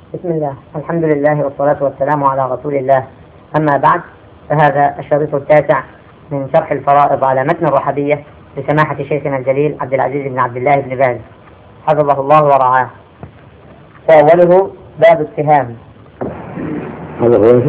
بسم الله، الحمد لله والصلاة والسلام على رسول الله. أما بعد، فهذا الشريط التاسع من شرح الفرائض على متن الرحبية لسماحة شيخنا الجليل عبد العزيز بن عبد الله بن باز حفظه الله ورعاه. فأوله باب السهام. هذا هو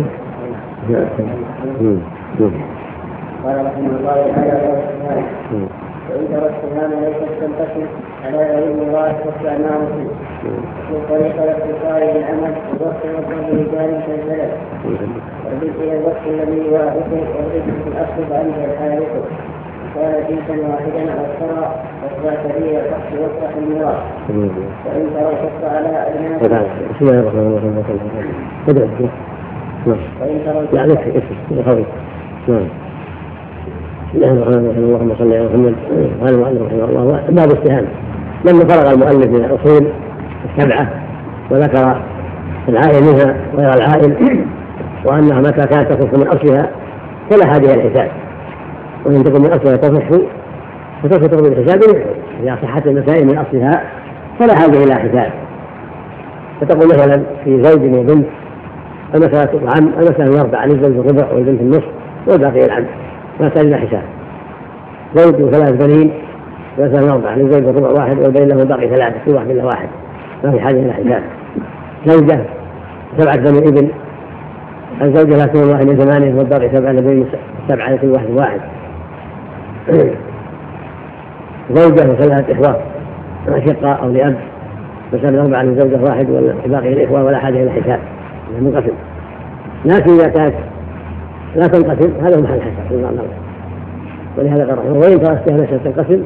قال رحمه الله تعالى: وإن ترى السهام ليست تنقسم على غير الله واستعمار فيه في طريق الاتصال بالعمل والوقت والضرب رجال كالزلل والبدء الوقت الذي يوافقه والرزق في الأصل عند الحارق كان جنسا واحدا أو اخترى واصبع سبيل الفحش واصبح الميراث. وإن ترى الكفر على أبناء بسم الله الرحمن الرحيم. وإن ترى اللهم صل على محمد. قال المؤلف رحمه الله باب السهام. لما فرغ المؤلف من الأصول السبعة وذكر العائل منها وغير العائل وأنها متى كانت تصح من أصلها فلا حاجة إلى الحساب، وإن تكن من أصلها تصح فتسقط بالحساب. إذا صحت المسائل من أصلها فلا حاجة إلى حساب. فتقول مثلا في زوج وبنت المسألة العم، المسألة يربع عن الزوج الربع والبنت النصف والباقي العم، ما تحتاج إلى حساب. زوج وثلاث بنين مثلا يربع عن الزوج الربع واحد والبنين له باقي ثلاثة، كل واحد إلا واحد، ما في حاجة إلى حساب. زوجة 7 بني ابن، الزوجة لا تكون واحد من 8 والباقي 7 لبنين 7 لكل واحد واحد. زوجة وثلاث إخوة أشقة أو لأب مثلا 4 من زوجة واحد والباقي الإخوة ولا حاجة إلى حساب منقسم. لكن إذا كانت لا تنقسم هذا محل حساب. ولهذا قال رحمه: وإن ترى السهام تنقسم،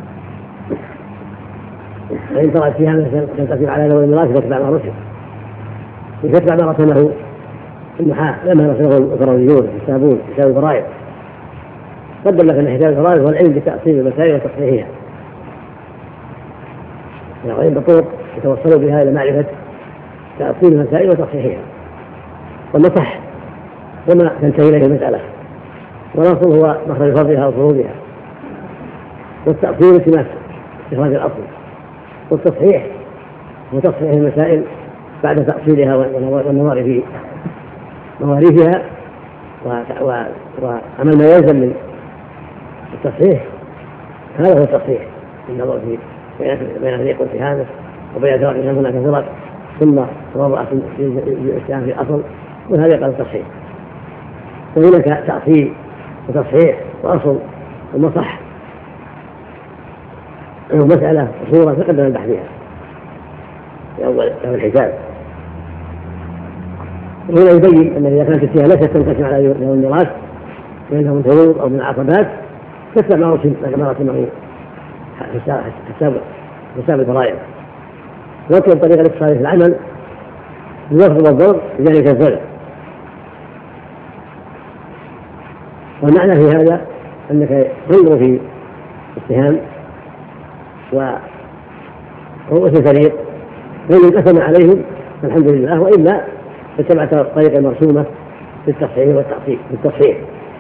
وإن ترى السهام تنقسم على ذوي الميراث فاتبع ما رسل. فاتبع ما رسله النحاة لما رسله الفرويون يحسابون حساب الفرائض. قدم لك أن حساب الفرائض هو العلم بتأصيل المسائل وتصحيحها، وإن بطرق يتوصلوا بها إلى معرفة تأصيل المسائل وتصحيحها والنصح وما تنتهي إليه المسألة. والأصل هو مخرج فرضها وفروضها، والتأصيل التماس استخراج الأصل، والتصحيح هو تصحيح المسائل بعد تأصيلها والنظر في مواريثها وعمل ما يلزم من التصحيح. هذا هو التصحيح، النظر في بين فريق واتهامه وبين فرق هناك فرق ثم وضع في الاتهام في الأصل، وهذا يقال التصحيح. وهناك تأصيل وتصحيح وأصل ومصح مسألة وصورة تقدم البحث فيها في أول الحساب. وهنا يبين أن إذا كانت السهام ليست تنقسم على ذوي الميراث وإنها من فروض أو من عقبات تتبع ما رسمه حساب الفرائض. ويطلب طريقة الاتصال في العمل باللفظ والضرب بذلك الزلل. والمعنى في هذا أنك تنظر في السهام ورؤوس الفريق فإن انقسم عليهم فالحمد لله، وإلا فاتبعت الطريقة المرسومة في التصحيح والتصحيح.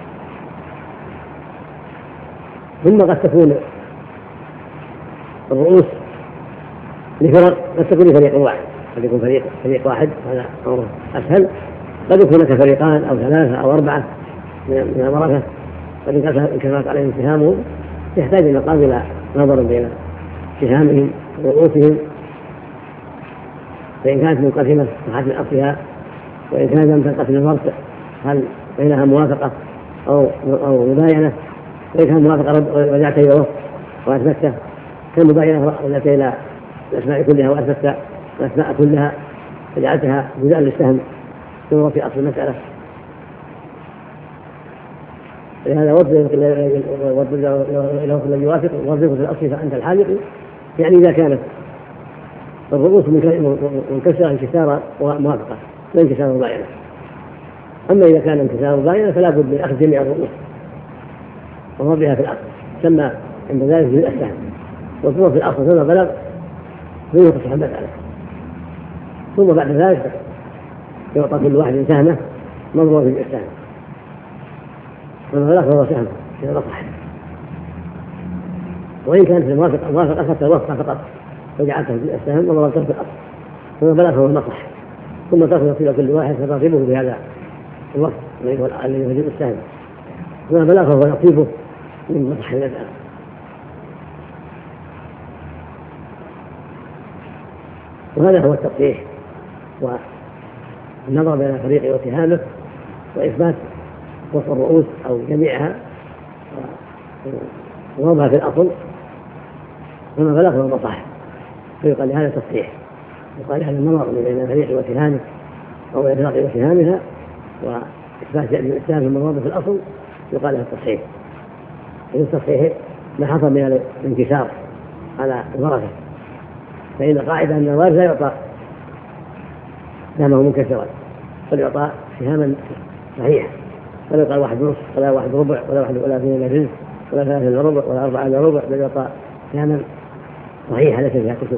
ثم قد تكون الرؤوس لفرق، قد تكون لفريق واحد، قد يكون فريق واحد هذا أمر أسهل، قد يكون لك فريقان أو 3 أو 4 من المركة، قد انكسرت عليهم سهامهم يحتاج المقام إلى نظر بين سهامهم ورؤوسهم، فإن كانت منقسمة صحت من أصلها، وإن كانت لم تنقسم الفرق هل بينها موافقة أو مباينة. وإن كانت موافقة رجعت إلى وفق وأثبتت كالمباينة رجعت إلى الأسماء كلها وأثبتت الأسماء كلها فجعلتها جزءا للسهم ثم في أصل المسألة. لهذا وضع له الذي يوافق وضعه في الأصل فأنت الحالق. يعني إذا كانت الرؤوس منكسرة انكسارا موافقة لا انكسار مباينة. أما إذا كان انكسار مباينة فلا بد من أخذ جميع الرؤوس وضعها في الأصل، سمى عند ذلك جزء السهم، والضوء في الأصل ثم بلغ فيتصح المسألة. ثم بعد ذلك يعطى كل واحد سهمه مضروب في السهم، ومن فهو سهم إذا نصح. وإن كانت الموافقة أخذت الوفقة فقط وجعلته في السهم وضربته في الأصل ثم بلغ فهو نصح. ثم تصل نصيب كل واحد فتضربه بهذا الوقت الذي يجب السهم، وما بلغه ونصيبه من مصح النزعة. وهذا هو التصحيح والنظر بين فريق وسهامه وإثبات وسط الرؤوس أو جميعها ووضعها في الأصل، وما بلغه المصح فيقال لهذا تصحيح، يقال لهذا النظر بين فريق وسهامه أو إدراك وسهامها وإثبات الإسلام في المواضع في الأصل يقال لها التصحيح. التصحيح ما حصل من الانكسار على الورثة، فإن قاعدة أن الوارث لا يعطى سهمه منكسرا، بل يعطى سهاما صحيحة، ولا يقال 1 نصف ولا 1 ربع ولا 2 إلا رزق ولا 3 إلا ربع ولا 4 إلا ربع، بل يعطى سهاما صحيحة ليس فيها كسر.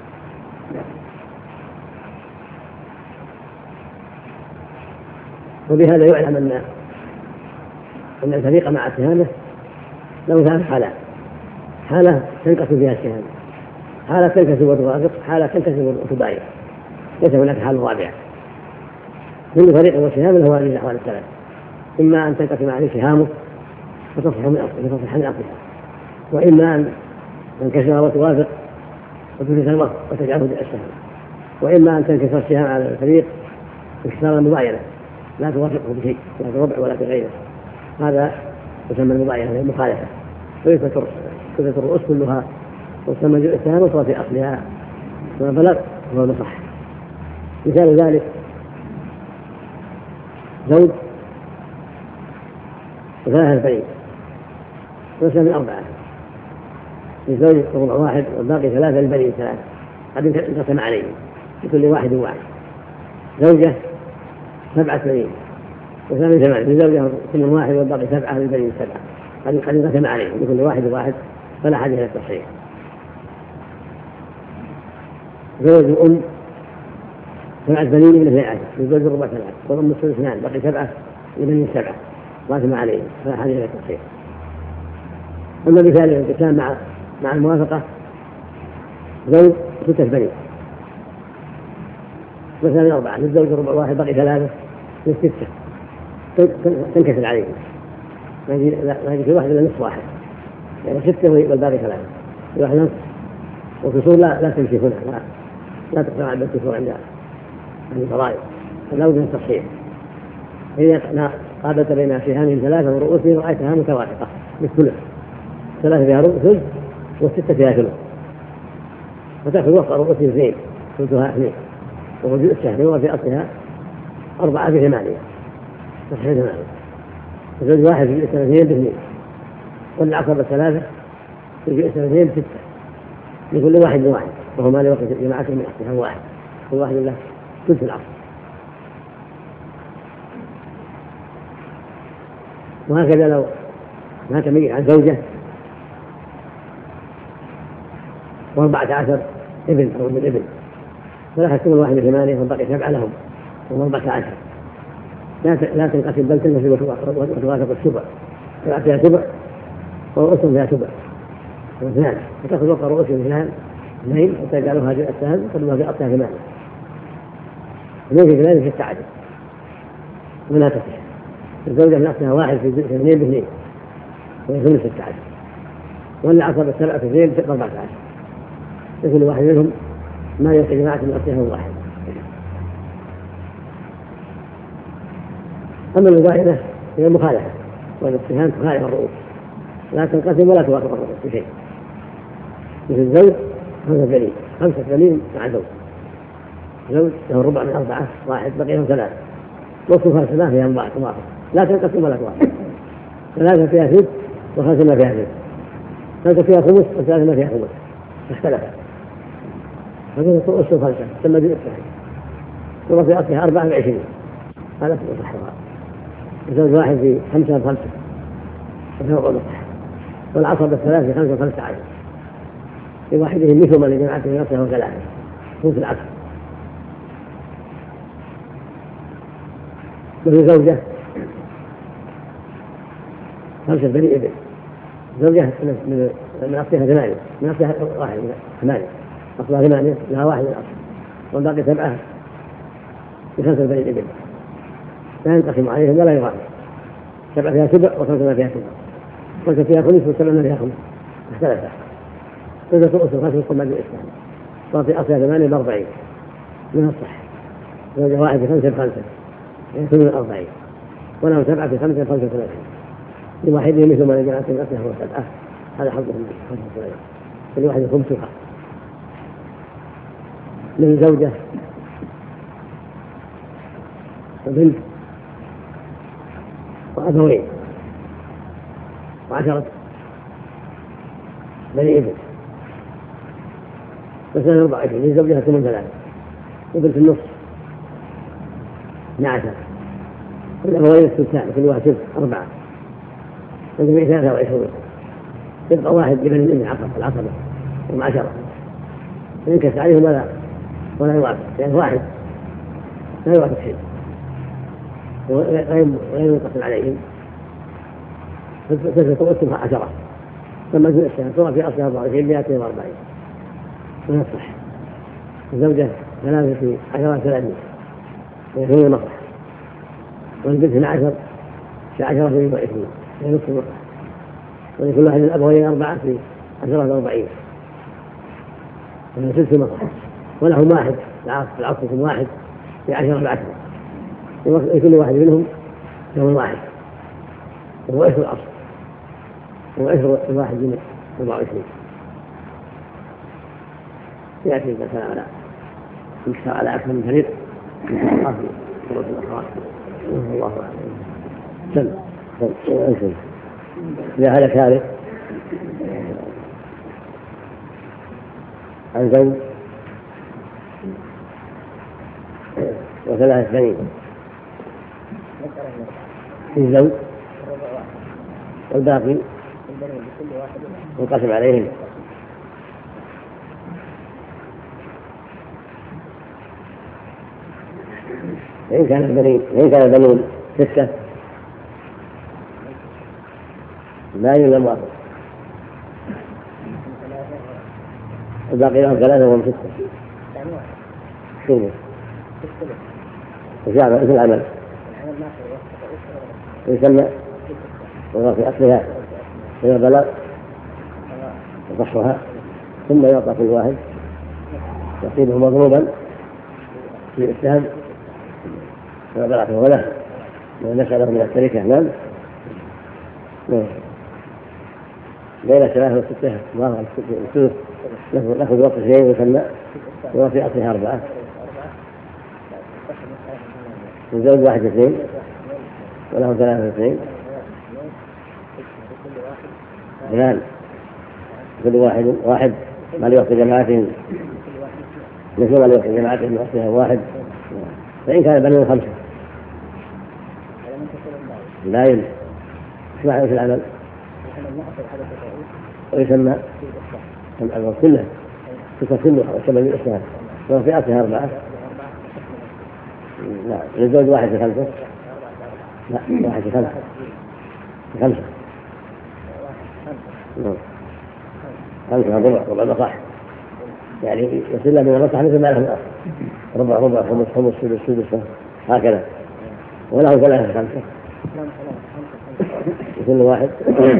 وبهذا يعلم أن الفريق مع سهامه له 3 حالات: حالة تنقسم فيها السهام، حالة تنكسب وتوافق، حالة تنكسب وتباين، ليس هناك حال رابعة. كل فريق وسهام له هذه الأحوال الثلاث: إما أن تنقسم عليه سهامه فتصح من أصلها، وإما أن تنكسر وتوافق وتنكسر الوقت وتجعله السهم، وإما أن تنكسر السهام على الفريق انكسارا مباينة لا توافقه بشيء لا بربع ولا بغيره، هذا يسمى المباينة المخالفة، ويكثر الرؤوس كلها وتسمى جزء السهام وصار في أصلها ما بلغ هو المصح. مثال ذلك زوج و3 بنين وليس من 4، للزوج ربع 1 والباقي 3 للبنين 3، قد انقسم عليهم لكل واحد واحد. زوجة 7 بنين و8، للزوجة 8 1 والباقي 7 للبنين 7، قد انقسم عليهم لكل واحد فلا حاجة إلى التصحيح. زوج أم 7 بنين من 12، للزوج ربع 3 والأم الثلث 2، باقي 7 للبنين 7، قاسم عليهم فلا حاجة إلى التصحيح. أما مثال الانقسام مع الموافقة: زوج 6 بنين مثلا من 4، للزوج ربع 1 باقي 3 من 6، تنكسر عليهم، ما يجي في واحد إلا نصف واحد، يعني 6 والباقي 3، في واحد نصف، والكسور لا تمشي هنا، لا تقطع عند الكسور عند الفرائض، فلا بد من التصحيح. إذا قابلت بين سهامهم 3 ورؤوسهم رأيتها متوافقة بالثلث، 3 فيها ثلث و6 فيها ثلث، فتأخذ وفق رؤوسهم 2 ثلثها 2، ووجود السهم هو في أصلها 4 في 8، تصحيح 8. الزوج 1 يجي 2 ب2، والعصبة 3 يجي 2 ب6، لكل واحد بواحد، وهو ما لوقت جماعة من أصلها واحد، كل واحد له ثلث العصر. وهكذا لو مات ميت عن زوجة و14 ابن أو ابن ابن، فلا يحكم الواحد من 8 والباقي 7 لهم، و14 لا تنقسم بل تنقسم وتوافق السبع، تلعب فيها سبع ورؤوسهم فيها سبع واثنان، فتأخذ وفق رؤوسهم 2 وتجعلها هذه السهم وتقدمها في أصلها 8، وممكن كذلك في التعدد ولا تصح. الزوجة من أصلها 1 في 2 ب2 ويكون في التعدد، ولا عصب 7 في 2 ب 14، لكل واحد منهم ما يلقي جماعة من أصلها واحد. أما المباينة هي المخالفة، والاتهام تخالف الرؤوس، لا تنقسم ولا توافق الرؤوس بشيء. مثل الزوج 5 بنين مع زوج له ربع من 4 1 بقي له 3، وصفها 3 فيها موافق، لا تنقسم ولا توافق. 3 فيها ثلث و5 ما فيها ثلث، 3 فيها خمس و3 ما فيها خمس، اختلفت. هذه رؤوس 5 تسمى بالإصلاح، وفي أصلها 24، هذا في الصحة. الزوج 1 في 5 ب5 وفوق الصحة، والعصبة 3 في 5 ب15، في واحدهم مثل ما لجماعته نفسه 3 هو في العصر. وفي زوجة 5 بني ابن، زوجة من أصلها 8، من أصلها 1 8، أصلها 8 لها 1 من الأصل، والباقي 7 ب5 بني الإبل لا ينقسم عليهم ولا يغادر. 7 فيها سبع و5 ما فيها سبع، 5 فيها خمس و7 ما فيها خمس، اختلفت. إذا تؤس الخمس يقوم بعد الإسلام صار في أصلها 8 ب40 من الصح. زوجة واحد في 5 ب5 يكون 40، ولهم 7 في 5 35، لواحدهم مثل ما جاءت من أصلها هو 7، هذا حظهم 35، لواحد خمسها. من زوجة وبنت وأبوين و10 بني ابن، مثلا 24 لزوجها 8 وبنت النصف 12، والأبوين الثلثان كل واحد 4، والجميع 23، يبقى واحد لبني الابن العصبة هم 10، ينكس عليهم ولا يوافق، يعني واحد لا يوافق شيء غير ينقسم عليهم، فتتوسمها 10 ثم الجزء الثاني صار في أصلها 24 240 من الصح. الزوجة 3 في 10 30 ويكون مصح، والبنت 12 في 10 في 20 يعني نصف مصح، ولكل واحد من الأبوين 4 في 10 في 40 يعني 6 مصح، ولهم واحد العصر واحد في 10 في 10، وكل واحد منهم يوم واحد، وهو عشر العصر، هو عشر الواحد من 24. يأتي مثلا على أكثر من فريق في قرص الأخوات. الله أعلم. سم إذا هذا كارث عن زوج و3 بنين، في زوج والباقي ينقسم عليهم. إن كان البنون 6 لا يلزم واحد، الباقي لهم 3 وهم 6 شنو مثل العمل يسمى وهو في أصلها إذا بلغ يصحها، ثم يعطى كل واحد يصيبه مضروبا في السهم إذا بلغ وله ونسأله من التركة. نعم بين 3 و6 مرة الثلث نأخذ وقت 2 يسمى وهو في أصلها 4. الزوج 1 2 وله 3 2 اثنان، كل واحد ما ليوقف جماعتهم مثل ما ليوقف جماعتهم من أصلها 1. فإن كان بنون 5 لا يلزم اسمع في العمل ويسمى العمل كله كله وسمى بالإسلام وهو في أصلها 4. لا للزوج 1 في 5 لا 1 في 5 ربع الأصح، يعني يصل من الأصح مثل ما له الأصل ربع خمس سدس هكذا، وله 3 في 5 كل واحد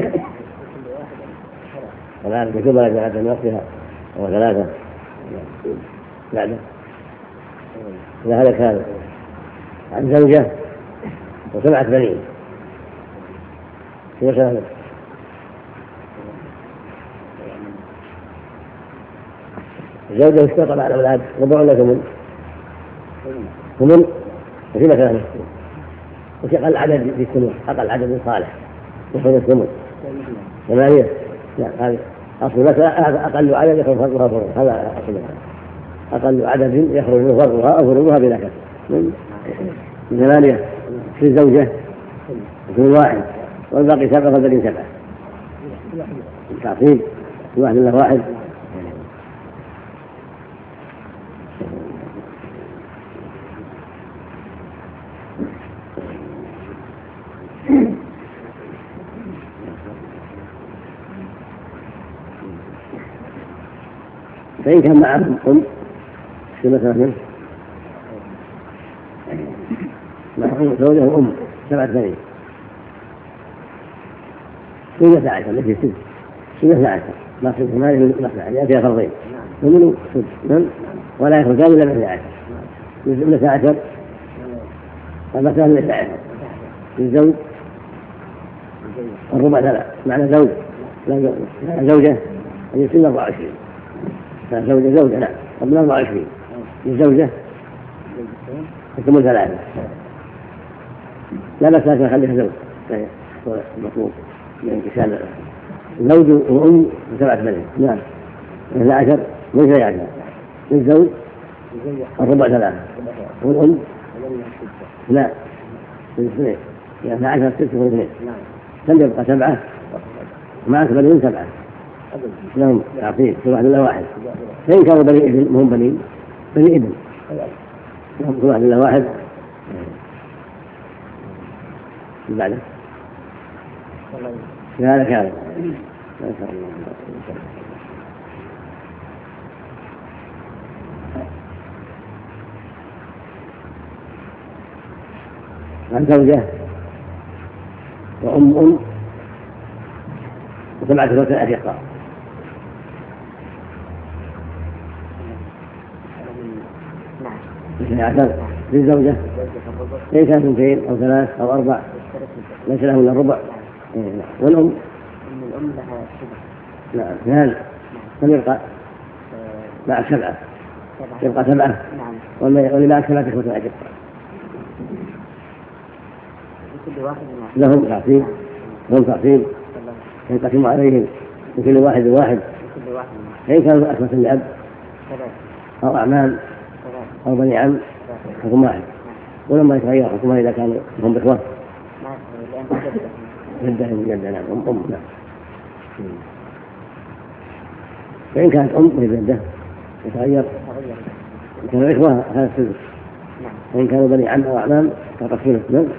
الآن بكل ما يجب أن نفسها هو 3 بعده. إذا هذا كان عن زوجة و7 بنين في مسألة الزوجة اشترط على الأولاد ربع ولا ثمن وفي مثلا وش أقل عدد في الثمن، أقل عدد صالح يخرج الثمن 8. لا هذه أصل مثلا أقل عدد يخرج فرضها فرض، هذا أصل أقل عدد يخرج فرضها أو فرضها بلا كسر من 8 في زوجة كل واحد، والباقي 7 فالباقي 7 تعصيب الواحد له 1. فإن كان معهم في مثلا زوجة وأم 7 بنين 12 التي 12 نصف ثمانية نصف يعني فيها فرضين ومنه سدس ولا يخرجان إلا 12 جزء 12 مثلا 12 للزوج الربع 3 معنى زوج زوجة أن يصير 24 زوجة لا قبل 24 للزوجة تكمل 3 لا بس لازم أخليها زوج هو المطلوب لانكسال زوج وأم 7 بنين نعم 12 ليس يعني للزوج الربع 3 والأم لا الاثنين يعني 12 6 واثنين كم يبقى 7 مع بنين 7 لهم تعطيل كل واحد إلا واحد فإن كانوا بني ابن هم بني ابن لهم كل واحد إلا واحد بعده هذا كان عن زوجة وأم و7 أشقاء للزوجة إن كانت 2 أو 3 أو 4 ليس له إلا الربع والأم لها نعم نعم كم يبقى؟ مع 7 يبقى 7 نعم واللي معك 7 إخوة أشقاء لكل واحد لهم تعصيب ينقسم عليهم لكل واحد فإن كانوا أخوة لأب أو أعمام أو بني عم حكم واحد ولما يتغير حكمها إذا كانوا هم بإخوة جدة نعم أم نعم فإن كانت أم وهي جدة يتغير إن كانوا إخوة هذا السدس وإن كانوا بني عم أو أعمام فقسموا الثلث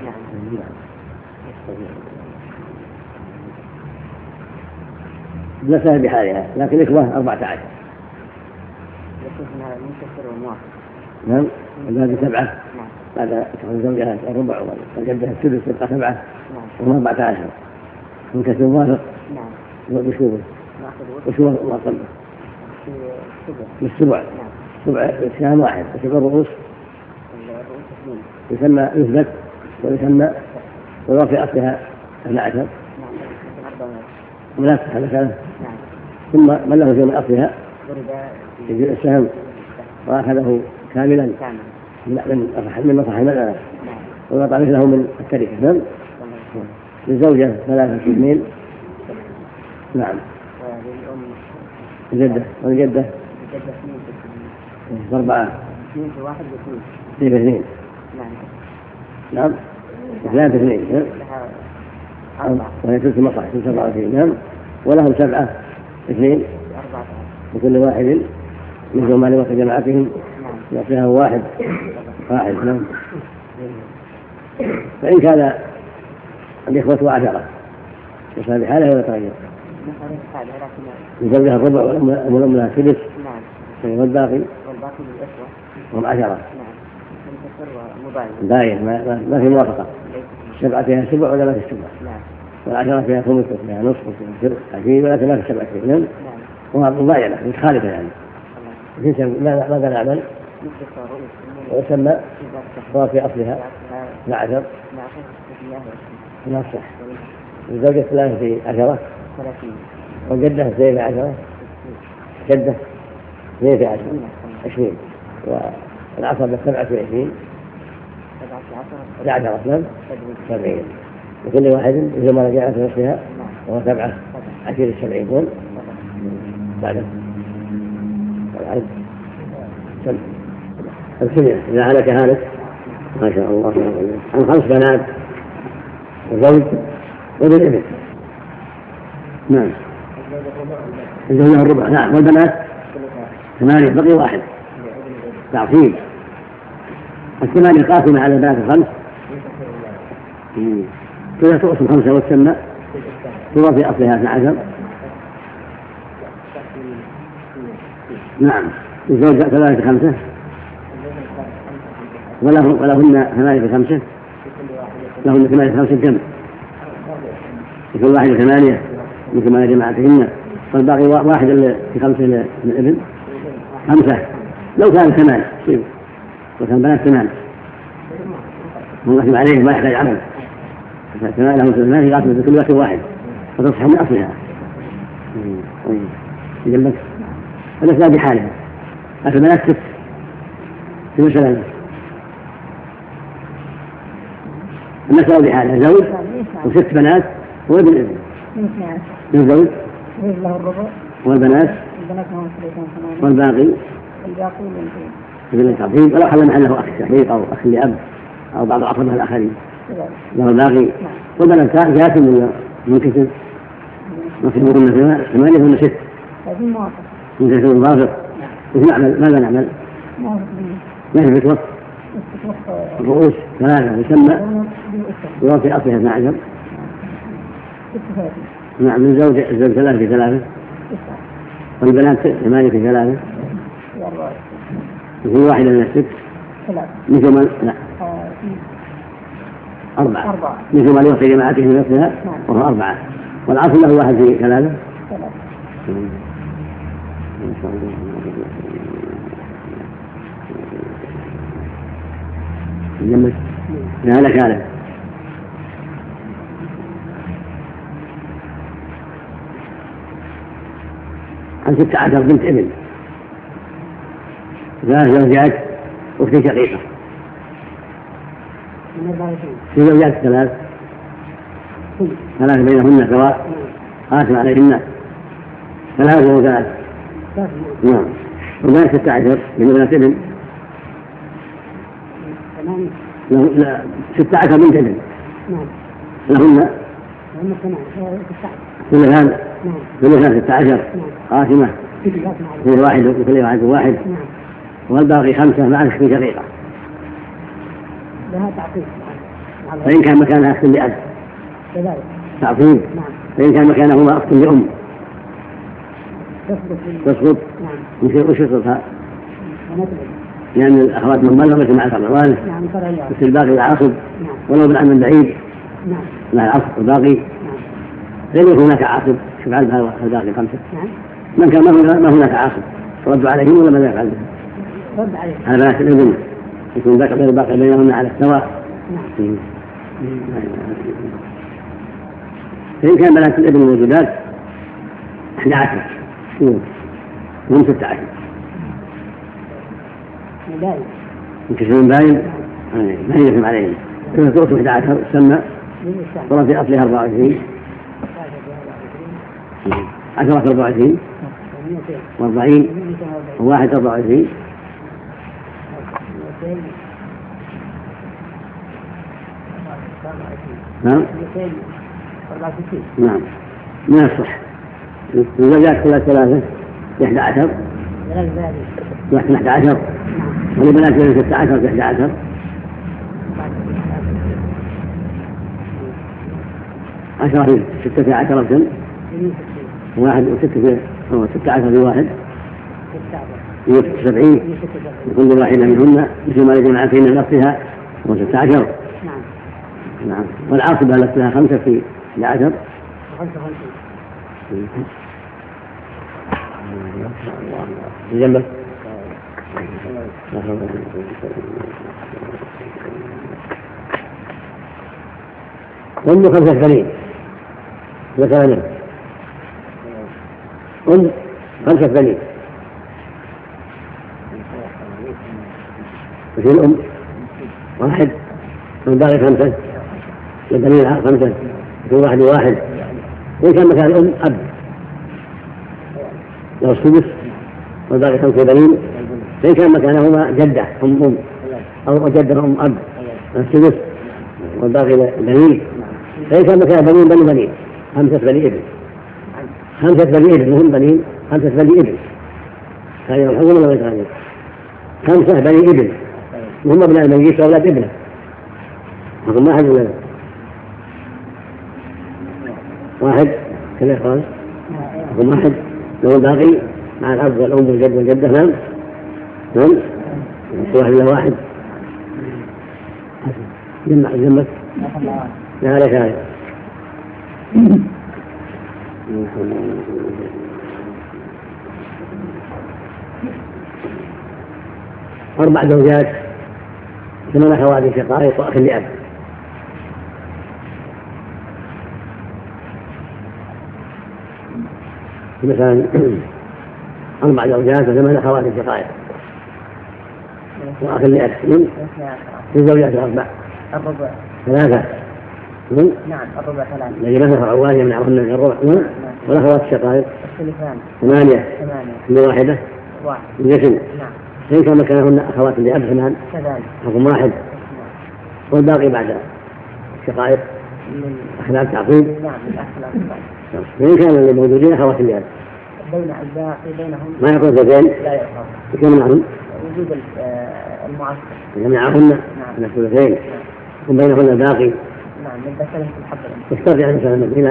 نفسها بحالها لكن إخوة 14 نعم الباب 7 بعد تكون زوجها الربع وجدها السدس يبقى 7 و14 من كسر موافق وبشوبه وشوبه وأقل بالسبع إسكان واحد وشبه الرؤوس يسمى يثبت ويسمى ويرفع أصلها 12 مناسك هذا كلام ثم من له شيء من أصلها يجيء السهم وأخذه كاملا من مصح المدنة ويضع مثله من التركة للزوجة 3 2 نعم الجدة والجدة 4 2 نعم 3 2 وهي 3 مصح 27 نعم ولهم 7 2 وكل واحد من زمان وقت جماعتهم يعطيها واحد نعم فإن كان الإخوة 10 يصير بحاله ولا يتغير يزوجها الربع والأم لها السدس والباقي هم 10 باين ما في موافقة 7 فيها 7 ولا ما في 7 و10 فيها 5 فيها نصف فيها 20 ولا ما في 7 نعم ومباينة متخالفة يعني ماذا نعمل؟ ويسمى في أصلها 12 نصح الزوجة 3 في 10 والجدة 2 في 10 جدة 2 في 10 20 والعصبة 27 11 أصلا 70 وكل واحد إذا ما رجعت نصفها وهو 7 10 70 بعد العد السمع إذا هلك هالك ما شاء الله عن 5 بنات وزوج وابن ابن نعم الزوجة الربع نعم والبنات 8 بقي 1 تعصيب 8 قاسمة على البنات 5 كذا تقسم 5 وتسمى تضاف في أصلها 12 نعم الزوجة 3 5 ولهن 8 5 لهن 8 5 جمع يكون واحد 8 مثل ما جماعتهن والباقي واحد في 5 من الابن 5 لو كان 8 لو كان بنات 8 ونحن عليه ما يحتاج عمل 8 لهم 8 يقاتل بكل واحد واحد فتصح من أصلها يجلك الأسباب بحالها لكن بنات 6 في مثلا النساء بحالها زوج و6 بنات وابن ابن الزوج والبنات والباقي ابن التعصيب ولو حل محله أخ شقيق أو أخ لأب أو بعض أقربها الآخرين له الباقي والبنات جاءت من كتب نصيبهن 8 هن 6 من كتب الضافر نعمل ماذا نعمل؟ ما هي الفتوى؟ الرؤوس 3 يسمى وفي أصلها 12 نعم الزوج 3 في 3 والبنات 8 في 3 وفي واحدة من 6 مثل ما لا 4 مثل ما يوصي جماعته من نفسها وهو 4 والعصر له 1 في 3 جمد هذا كاله عن 16 بنت ابن 3 زوجات واختي شقيقة في زوجات 3 بينهن سواء قاسم عليهن 3 زوجات نعم وبنات 16 من بنات ابن 16 بنت ابن لهن كلها 16 قاسمة في واحد وكل واحد واحد والباقي 5 مع اختي شقيقة فإن كان مكانها أخت لأب تعصيب فإن كان مكانهما أخت لأم تسقط وش يسقطها؟ لأن الأخوات من بلغة مع الأخوات مثل الباقي العاصب ولو بالعمل من بعيد مع العصب الباقي غير هناك عاصب شوف على الباقي 5 من كان ما هناك عاصب ردوا عليهم ولا ماذا يفعل على بنات الابن يكون الباقي بينهن على السواء فإن كان بنات الابن موجودات 11 هم 16 ينكسرون باين ما يجب عليهم إذا تؤتوا 11 سمى صار في أصلها 24 10 24 و40 وواحد 24 نعم نعم من الصح الزوجات كلها 3 11 11 والبنات 16 في 11 10 في 16 سن واحد و6 في 16 في واحد 70 لكل واحدة منهن مثل ما يجمع فيهن نفسها هو 16 نعم والعاصبة لها 5 في 11 جنبك أم 5 بنين ذكرنا أم 5 بنين وفي الأم 1 والباقي 5 والبنين 5 يكون 1 و1 وإن كان مكان الأم أب لو السدس والباقي 5 بنين فإن كان مكانهما جدة أم أو جدة أم أب السدس والباقي بنين فإن كان مكان بنين 5 بني ابن 5 بني ابن هم بنين 5 بني ابن هذا يرحمون ولا يتغير 5 بني ابن وهم ابناء الميت وأولاد ابنه رقم 1 ولا واحد كذا قال رقم 1 لو الباقي مع الأب والأم والجد والجدة نعم 1 له 1 جمع جنبك لا ليس هذا 4 زوجات 8 أخوات شقائق وأخ لأب. مثلا 4 زوجات و8 أخوات شقائق وأخ لأب في زوجات 4 الربع 3 نعم الربع 3 الذي مثل عوالي يمنعهن من الربع والأخوات الشقائق الثلثان 8 من واحدة يجسم نعم فإن كان مكانهن أخوات لأب 8 كذلك حكم واحد والباقي بعد الشقائق أخلاق تعقيب نعم الأخلاق فإن كان اللي موجودين أخوات لأب بين الباقي بينهم ما يكون زوجين لا يعرف يكون معهم وجود المعسكر يمنعهن من الثلثين يكون بينهن الباقي نعم للذكر في الحظ يستطيع مثلا إلى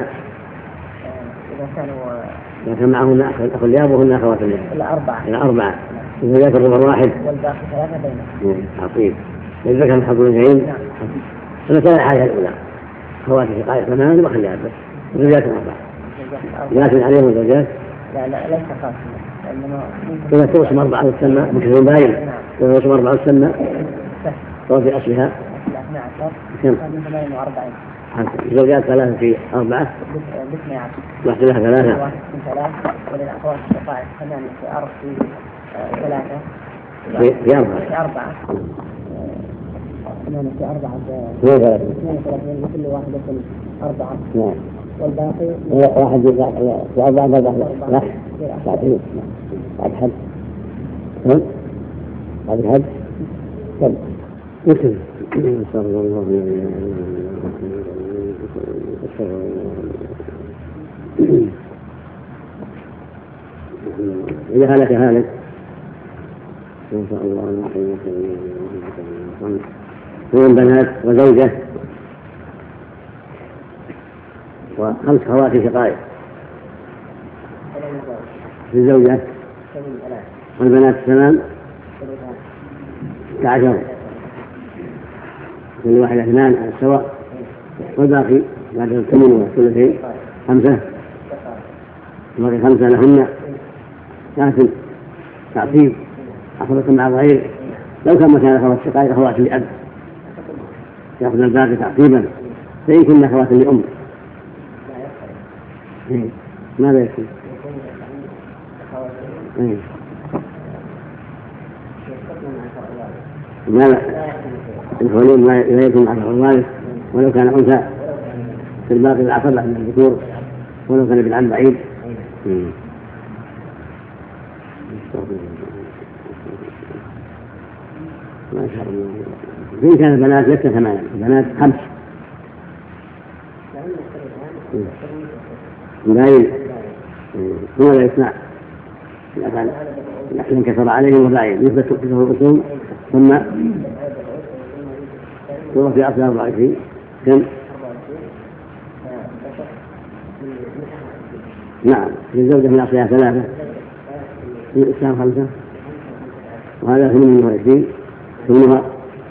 إذا كان معهن أخ لأب وهن أخوات لأب إلى 4 زوجات الربع واحد والباقي 3 بينهم عقيم للذكر من حظ الأنثيين فمثلا الحالة الأولى أخوات شقائق 8 وأخ لأب زوجات 4 لكن عليهم الزوجات لا ليس قاسما إذا تقسم 4 وتسمى بكثير باين إذا تقسم 4 وتسمى وفي أصلها 48 زوجات 3 في 4 واحدة لها 3 واحد في 3 وللأخوات الشقائق 8 في 4 في 4 8 في 4 32 لكل واحدة 4 نعم والباقي واحد في 4 لا بعد حد بعد حد طب مثل صلى الله عليه وسلم إذا هلك هالك إن شاء الله من بنات وزوجة و5 خواتي شقائق في الزوجة والبنات 8 11 كل واحدة 2 على السواء والباقي بعد 8 والثلثين 5 باقي 5 لهن لكن تعصيب أخذت مع الغير لو كان مكان أخوات الشقائق أخوات لأب يأخذ الباقي تعصيبا فإن كن أخوات لأم ماذا يكون؟ لا الحلول ما يكون على الوارث ولو كان أنثى في الباقي العقبة من الذكور ولو كان بالعم بعيد. ما شاء الله. إن كان البنات لسه 8 البنات 5 باين هو لا يسمع لكن كثر عليهم وبعيد يثبت كثر الرسوم ثم هو في أصل 24 كم؟ نعم للزوجة من أصلها 3 في الإسلام 5 وهذا 28 ثمنها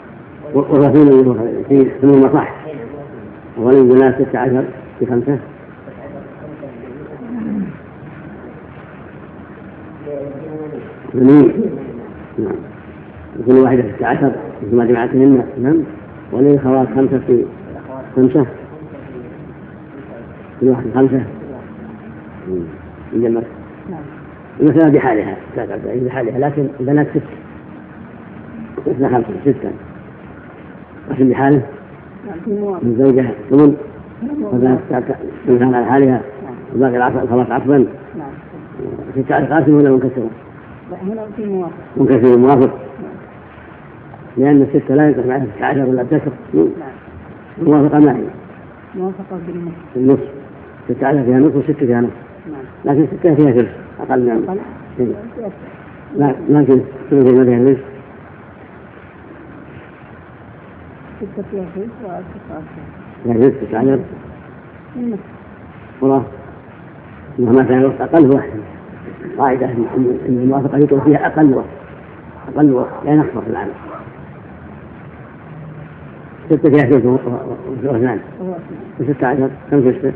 وثلاثين ثمنها صح وللبنات 16 في 5 نعم كل واحدة 16 مثل ما جمعتهن نعم وللأخوات 5 في 5 كل واحد 5 يجمع المسألة بحالها بحالها لكن البنات 6 اثنى 5 6 لكن بحاله من زوجها ثمن وبنات تنهى على حالها وباقي الخلاص عصبا في التعريف قاسم ولا منكسر؟ هنا في موافق منكسر موافق لأن 6 لا ينقص معها 16 ولا بتكر موافقة معي موافقة بالنص 16 فيها نص و6 فيها نص لكن 6 فيها ثلث أقل من لكن ثلث ما فيها ثلث 6 فيها ثلث و6 فيها ثلث 16 والله مهما كان الوقت أقل واحد قاعدة أن الموافقة يكون فيها أقل وقت لا نحفظ العمل ستة فيها ثلث واثنان وستة عشر كم ستة؟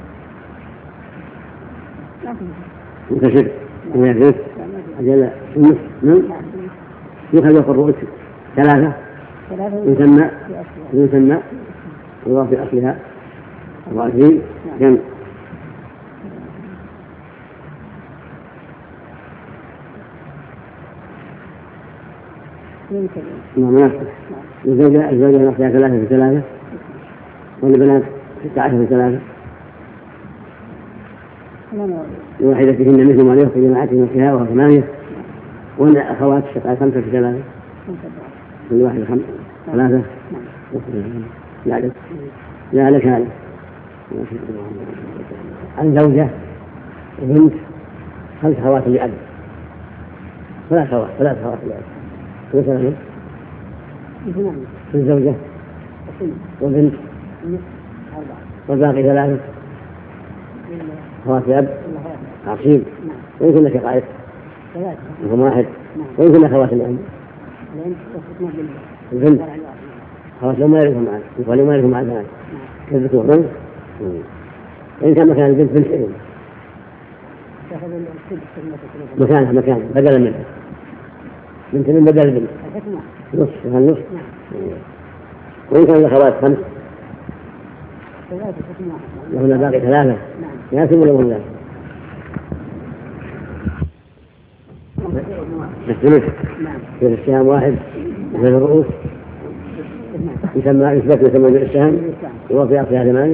منتشر وهي ثلث أجل النصف يخرج الرؤوس ثلاثة يسمى الله في أصلها 24 كم؟ مناسب الزوجة نقصها 3 في 3 والبنات 16 في 3 الواحدة فيهن مثل ما يخرج جماعتهم نفسها وهو 8 والأخوات الشقاء 5 في 3 كل واحد 3 لا لك هذا عن زوجة وبنت 5 أخوات لأب 3 أخوات لأب مثلا الزوجة وبنت والباقي 3 أخوات لأب عصيب ويمكن لك قائد وهم واحد ويمكن لك أخوات الأم البنت أخوات الأم ما يعرفهم معك يقول ما يعرفهم معك كذبتوا وإن كان مكان البنت بنت ابن مكان بدلا منها بنت من بدل البنت نصف وإن كان الأخوات 5 لهن باقي 3 ياسم ولا هم ذلك الثلث في السهام 1 من الرؤوس يسمى بالسهام وهو في أصلها 8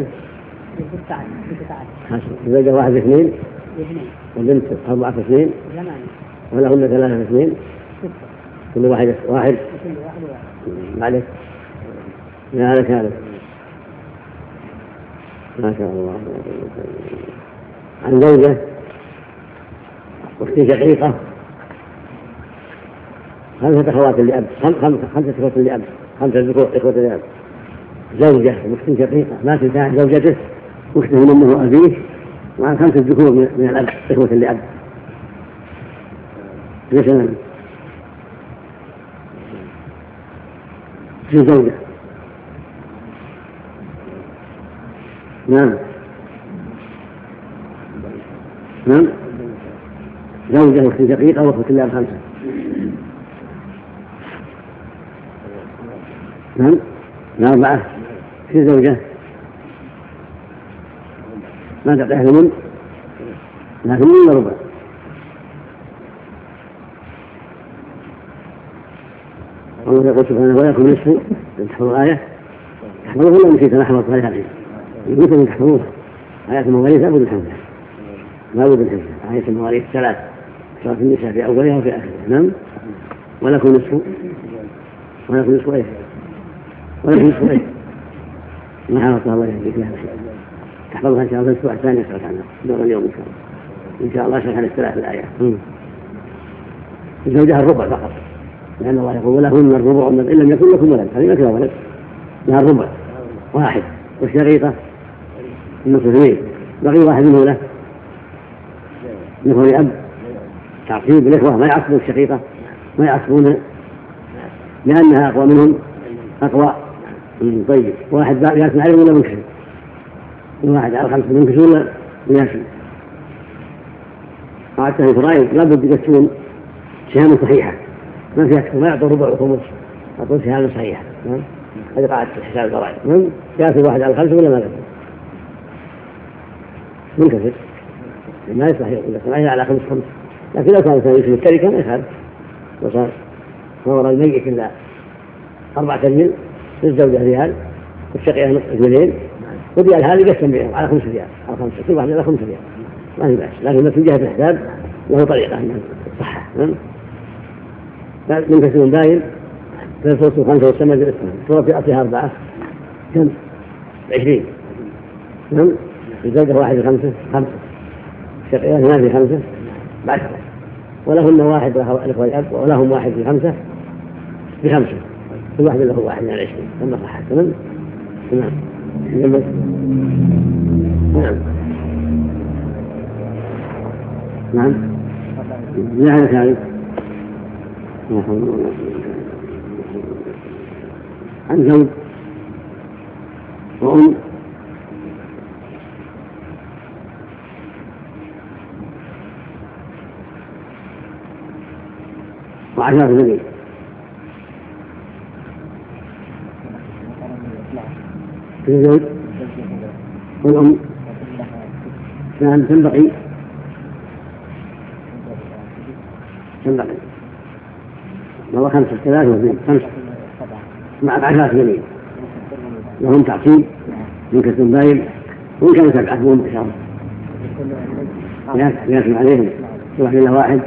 الزوجة 1 في 2 والبنت 4 في 2 ولهن 3 في 2 كل واحد معلش لا لك هذا ما شاء الله عن زوجة واختي شقيقة 5 أخوات لأب 5 أخوات لأب 5 ذكور إخوة لأب زوجة واختي شقيقة ما تنتهي زوجته واخته من أمه وأبيه مع 5 ذكور من الأب إخوة لأب مثلا في زوجة نعم زوجة واختي شقيقة وأخوة لأب 5 4 في زوجة ما تعطيها ثمن لا ثمن ولا ربع الله يقول سبحانه ولكم نصف تحفظوا آية تحفظوه ولا نسيت أنا حفظت عليها الحين يقول أن تحفظوها آيات المواريث لا بد من حفظها لا بد من حفظها آيات المواريث 3 سورة النساء في أولها وفي آخرها ولكم نصف إيه ولكم نصف إيه ما حفظتها الله يهديك لها تحفظها إن شاء الله في الأسبوع الثاني أسألك عنها دور اليوم إن شاء الله شرح ال3 الآيات زوجها الربع فقط لأن الله يقول ولهن الربع إن لم يكن لكم ولد هذه ما كان ولد لها الربع 1 والشريطة النصف 2 بقي 1 منه له نفر أب تعصيب الإخوة ما يعصبون الشقيقة ما يعصبون لأنها أقوى منهم أقوى طيب 1 باقي ياسم عليهم ولا منكسر 1 على 5 منكسر ولا ياسم قاعدة في رأيك لا بد يكسرون سهام صحيحة ما فيها كسر ما يعطوا ربع وخمس يعطون سهام صحيحة هذه قاعدة حساب الضرائب ياسم 1 على 5 ولا ما كسر منكسر ما يصح يقول لك ما على 5 لكن لو كان يسمى التركة ما يخالف وصار وراء الميت إلا 4 ريال للزوجة ريال والشقية 2 وريال هذه يقسم بينهم على 5 ريال على 5 كل واحد على 5 ريال ما في بأس لكن من جهة الحساب له طريقة من الصحة من كسر دايم في الفصل 5 والسماء بالإسلام صورة في أصلها 4 كم 20 الزوجة 1 في 5 الشقية 2 في 5 10 ولهن 1 الأخوة الأب ولهم 1 في 5 في 5 كل واحد له 1 من 20 ثم صحة تمام نعم لا تعرف عن زوج وأم وعشرة بنين. الزوج والأم اثنان تنبغي وهو خمسة ثلاثة واثنين خمسة مع عشرة بنين وهم تعصيب من كسر باين وإن كانوا سبعة وهم بشرة ياسم عليهم واحد إلى واحد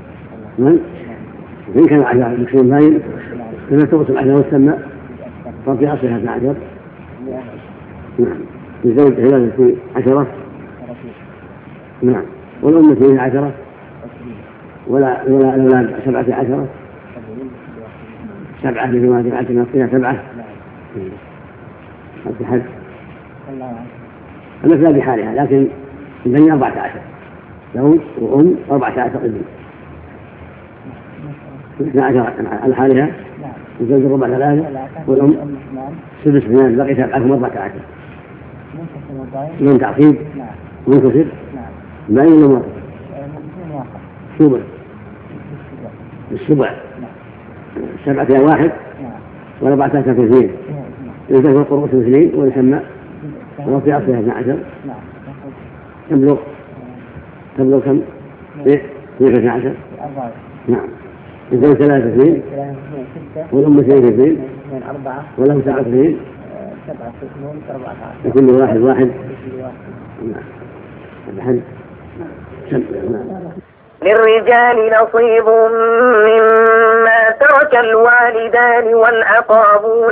وإن كانوا عشرة بكسر باين كما تغسل عشرة والسمى ففي أصلها 12. نعم الزوج في 10. نعم والأم 12 ولا الأولاد 17 7 بجماعة العشرة فيها 7. الحد المثل بحالها لكن البني 14 زوج وأم 14 ابن 12 على حالها الزوج الربع 3 والأم 6 2 بقي 7 14 من تعصيب منكسر باين ولا مرة سبع السبع 7 فيها 1 و14 في 2 إذا هو قرؤوس 2 ويسمى ولو في أصلها 12 تبلغ كم؟ 12. نعم الزوج 3 2 والأم 2 2 ولهم 7 2 لكل واحد نعم. للرجال نصيب مما ترك الوالدان والأقربون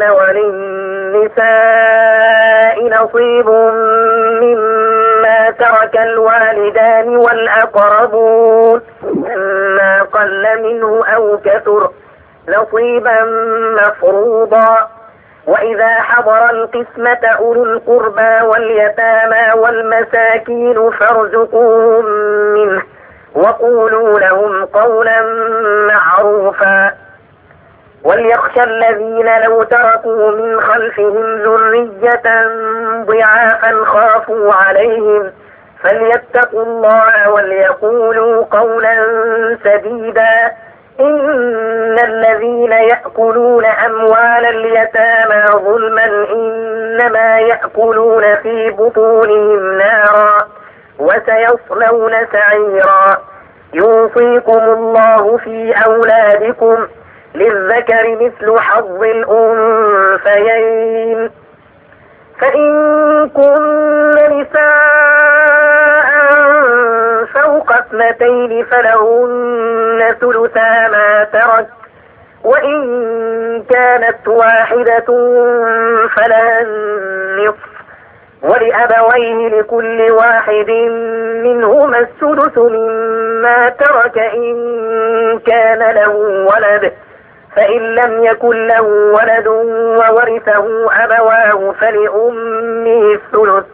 وللنساء نصيب مما ترك الوالدان والأقربون مما قل منه أو كثر نصيبا مفروضا. وإذا حضر القسمة أولو القربى واليتامى والمساكين فارزقوهم منه وقولوا لهم قولا معروفا. وليخشى الذين لو تركوا من خلفهم ذرية ضعافا خافوا عليهم فليتقوا الله وليقولوا قولا سديدا. إن الذين يأكلون أموال اليتامى ظلما إنما يأكلون في بطونهم نارا وسيصلون سعيرا. يوصيكم الله في أولادكم للذكر مثل حظ الأنثيين فإن كن نساء فوق 2 فلهن ثلثا ما ترك وإن كانت واحدة فلها النصف ولأبويه لكل واحد منهما السدس مما ترك إن كان له ولد فإن لم يكن له ولد وورثه أبواه فلأمه الثلث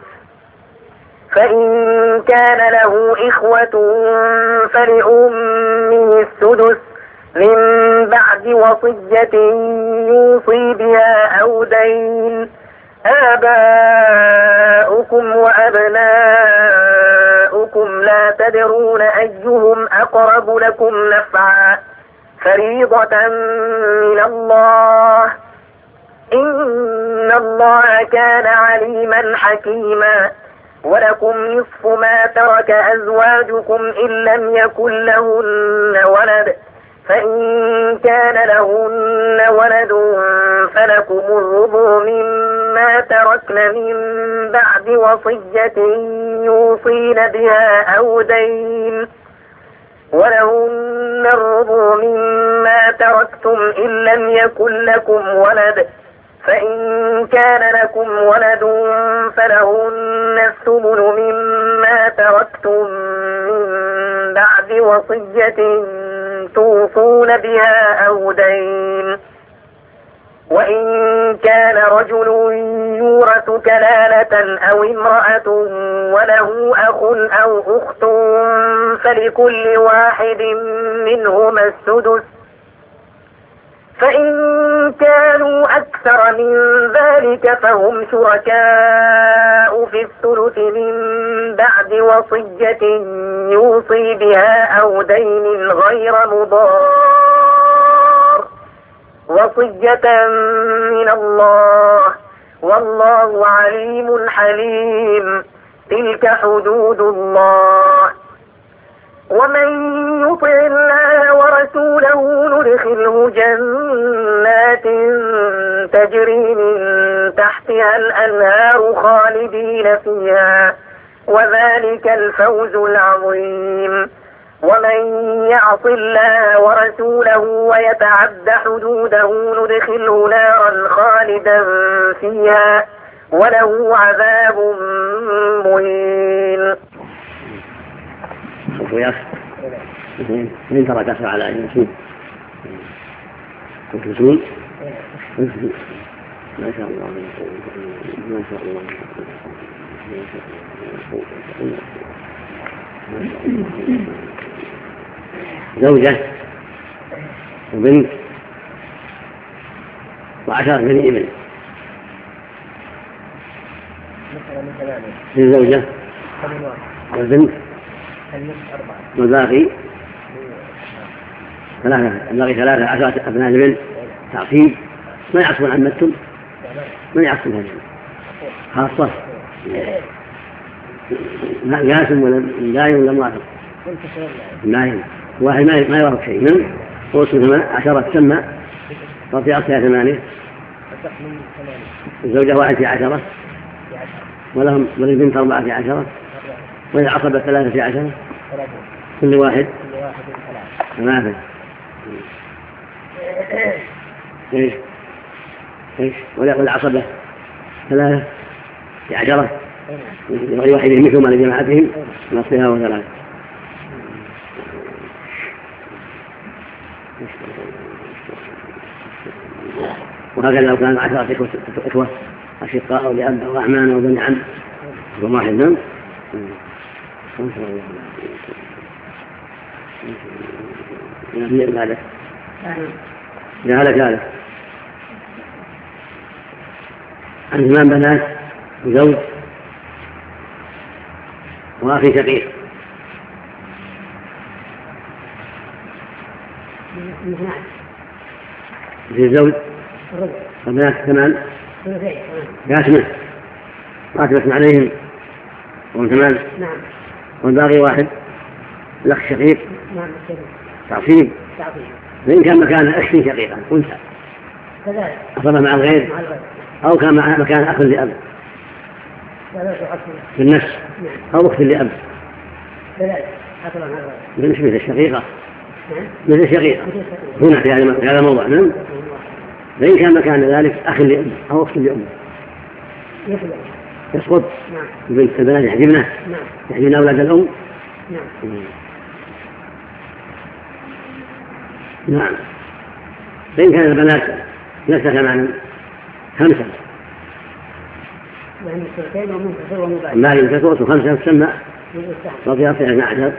فإن كان له إخوة فلأمه السدس من بعد وصية يوصي بها أو دين. آباؤكم وأبناؤكم لا تدرون أيهم أقرب لكم نفعا فريضة من الله إن الله كان عليما حكيما. ولكم نصف ما ترك أزواجكم إن لم يكن لهن ولد فإن كان لهن ولد فلكم الربع مما تركن من بعد وصية يوصين بها أو دين ولهن الربع مما تركتم إن لم يكن لكم ولد فإن كان لكم ولد فلهن الثمن مما تركتم من بعد وصية توصون بها أو دين. وإن كان رجل يورث كلالة أو امرأة وله أخ أو أخت فلكل واحد منهما السدس فإن كانوا أكثر أكثر من ذلك فهم شركاء في الثلث من بعد وصية يوصي بها أو دين غير مضار وصية من الله والله عليم حليم. تلك حدود الله. ومن يطع الله ورسوله ندخله جنات تجري من تحتها الأنهار خالدين فيها وذلك الفوز العظيم. ومن يعص الله ورسوله ويتعد حدوده ندخله نارا خالدا فيها وله عذاب مهين. من ترك أسرع على المسلمين المسلمين ما شاء الله ما شاء الله زوجة وبنت وعشرة من ابن الزوجة والبنت والباقي ثلاثة عشرة أبناء البنت تعقيب ما يعصبون عن متن ما يعصبون هذا خاصة جاسم ولا دايم ولا موافق دايم واحد ما يوافق شيء من وصل 10 تسمى وفي أصلها 8 الزوجة 1 في 10 ولهم وللبنت 4 في 10 وللعصبة 3 في 10 كل واحد 3 ايش والعصبة 3 في 10 لواحد مثل ما لجماعتهم نصفها و3 وهكذا لو كان 10 إخوة أشقاء أو لأب أو أعمان أو بني عم واحد منهم هذا عن 8 بنات وزوج وأخي شقيق في الزوج وبنات 8 قاتلت عليهم وهم 8 والباقي 1 الأخ شقيق تعصيب فإن كان مكان أخ شقيقا أنثى أصبح مع الغير أو كان مكان أخ لأب في النفس أو أخت لأب مش مثل الشقيقة مثل الشقيقة هنا في هذا الموضوع نعم. فإن كان مكان ذلك أخ لأب أو أخت لأب يسقط البنات يحجبن أولاد الأم نعم. فإن كان البنات ليس كمان 5 ما ينكسر 5 تسمى وفي أصلها 12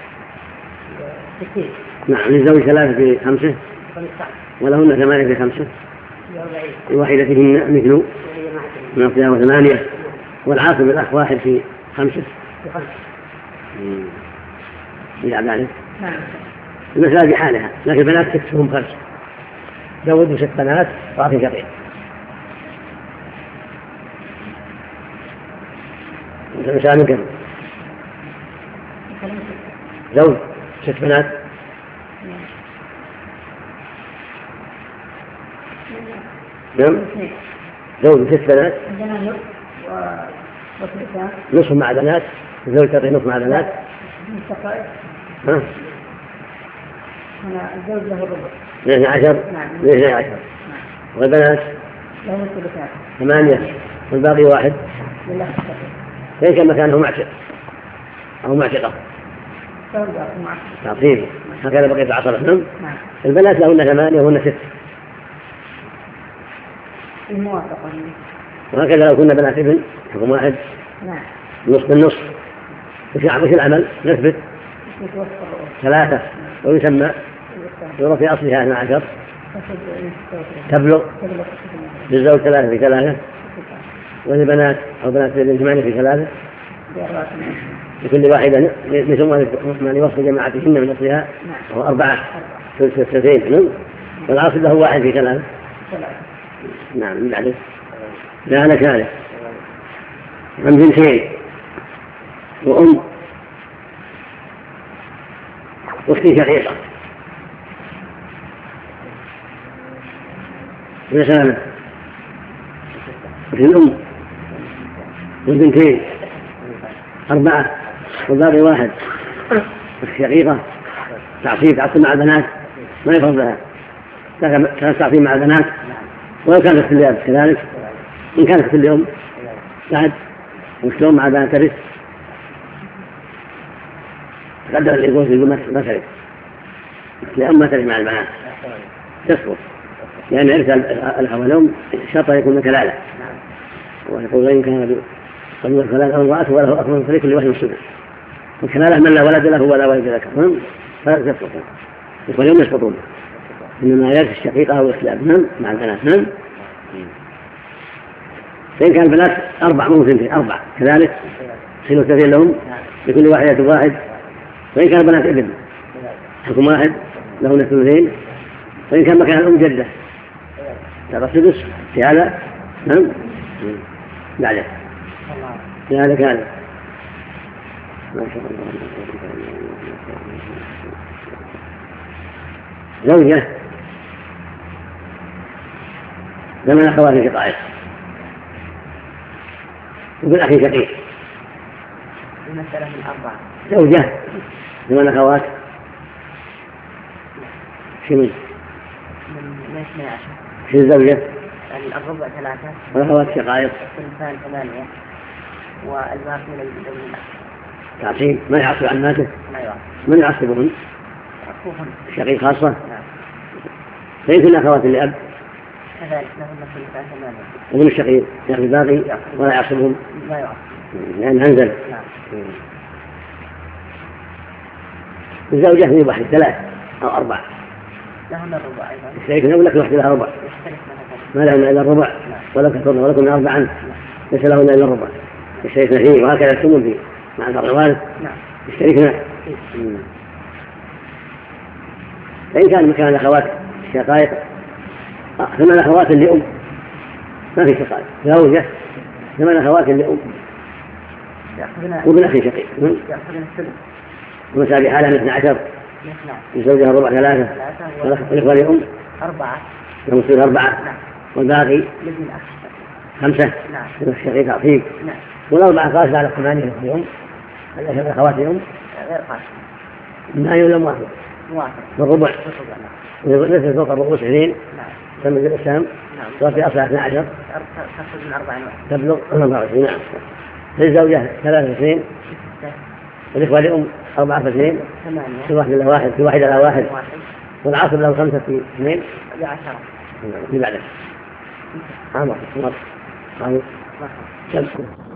نعم. للزوج 3 في 5 ولهن 8 في 5 لواحدتهن مثل من أصلها 8 والعاصب الأخ 1 في 5 إلى ذلك المسألة بحالها. لكن البنات 6 5 زوج 6 بنات وأخي شقيق المسألة من كم زوج 6 بنات نعم زوج 6 بنات نصف مع بنات الزوج تعطي نصف مع بنات الزوج له الربع 12 والبنات 8 والباقي 1 فإن كان مكانه معشق أو معشقة تعطيه هكذا بقيت العصر نعم. البنات لهن 8 وهن 6 وهكذا لو كنا بنات ابن حكم 1 نصف بالنصف وش العمل نثبت 3 ويسمى يرى في أصلها 12 تبلغ للزوج 3 في 3 وللبنات أو بنات الابن 8 في 3 لكل واحدة من يوصل جماعتهن من أصلها وهو 4 ثلثين والعاصل له 1 في 3 نعم من بعده لا أنا كارث عن بنتين وأم واختي شقيقة يا سلام وفي الأم والبنتين 4 والباقي 1 الشقيقة تعصيب مع البنات ما يفرض لها كانت تعصيب مع البنات ولو كانت في الأب كذلك إن كانت في الأم بعد وشلون مع البنات ترث تقدر اللي يقول ما ترث لأم ما ترث مع البنات تسقط لأن إرث الأخ والأم شرط يكون كلالة ويقول وإن كان قبل الكلالة أو امرأته وله أخ من كل واحد مسلم الكلالة من لا ولد له ولا ولد ذكر فلا تسقط واليوم يسقطون إنما يرث الشقيقة أو الأب مع البنات فإن كان البنات 4 مو 2 4 كذلك سنو 2 لهم لكل واحدة 1 وإن كان البنات ابن حكم 1 له 2 وإن كان مكان الأم جدة ترى السدس في هذا نعم بعده في هذا كان ما شاء الله زوجة زمن أخوات شقائق وبالأخي شقيق المسألة من 4 زوجة زمن أخوات شنو؟ من 12 شنو الزوجة؟ الربع 3 والأخوات شقائق الثلثان 8 والباقي للأخ تعصيب ما يعصب عن ماته ما يعصب من يعصبهم؟ أخوهم شقيق خاصة ليس الأخوات لأب كذلك لهم الثلثان 8 ومن الشقيق يأخذ الباقي ولا يعصبهم ما يعصب لأن أنزل الزوجة في واحد 3 أو 4 لهم الربع أيضا الشريك نقول لك واحد لها ربع ما لهن إلا الربع ولا كثرنا ولكن 4 ليس لهن إلا الربع الشريكنا فيه وهكذا الثمن فيه مع فرع الوارث الشريكنا فإن كان مكان الأخوات الشقائق ثمان أخوات لأم ما في شقائق زوجة 8 أخوات لأم وابن أخي شقيق يأخذون الثلث ومسابي حالها 12 الزوجة الربع 3 والإخوة لأم 4 لهم يصير 4 والباقي لابن الأخ 5 الشقيق تعصيب والأربعة قاسمة على 8 لأم الأخوات لأم غير قاسم ما يولم واحد بالربع وليس فوق الرؤوس 2 تم الإسلام صار في أصلها 12 تأخذ من 4 تبلغ 24 نعم للزوجة 3 2 والإخوة لأم 4 في 2 في واحد له 1 في واحدة له 1 والعاصب له 5 في 2 10 اللي بعده عامر عامر شمس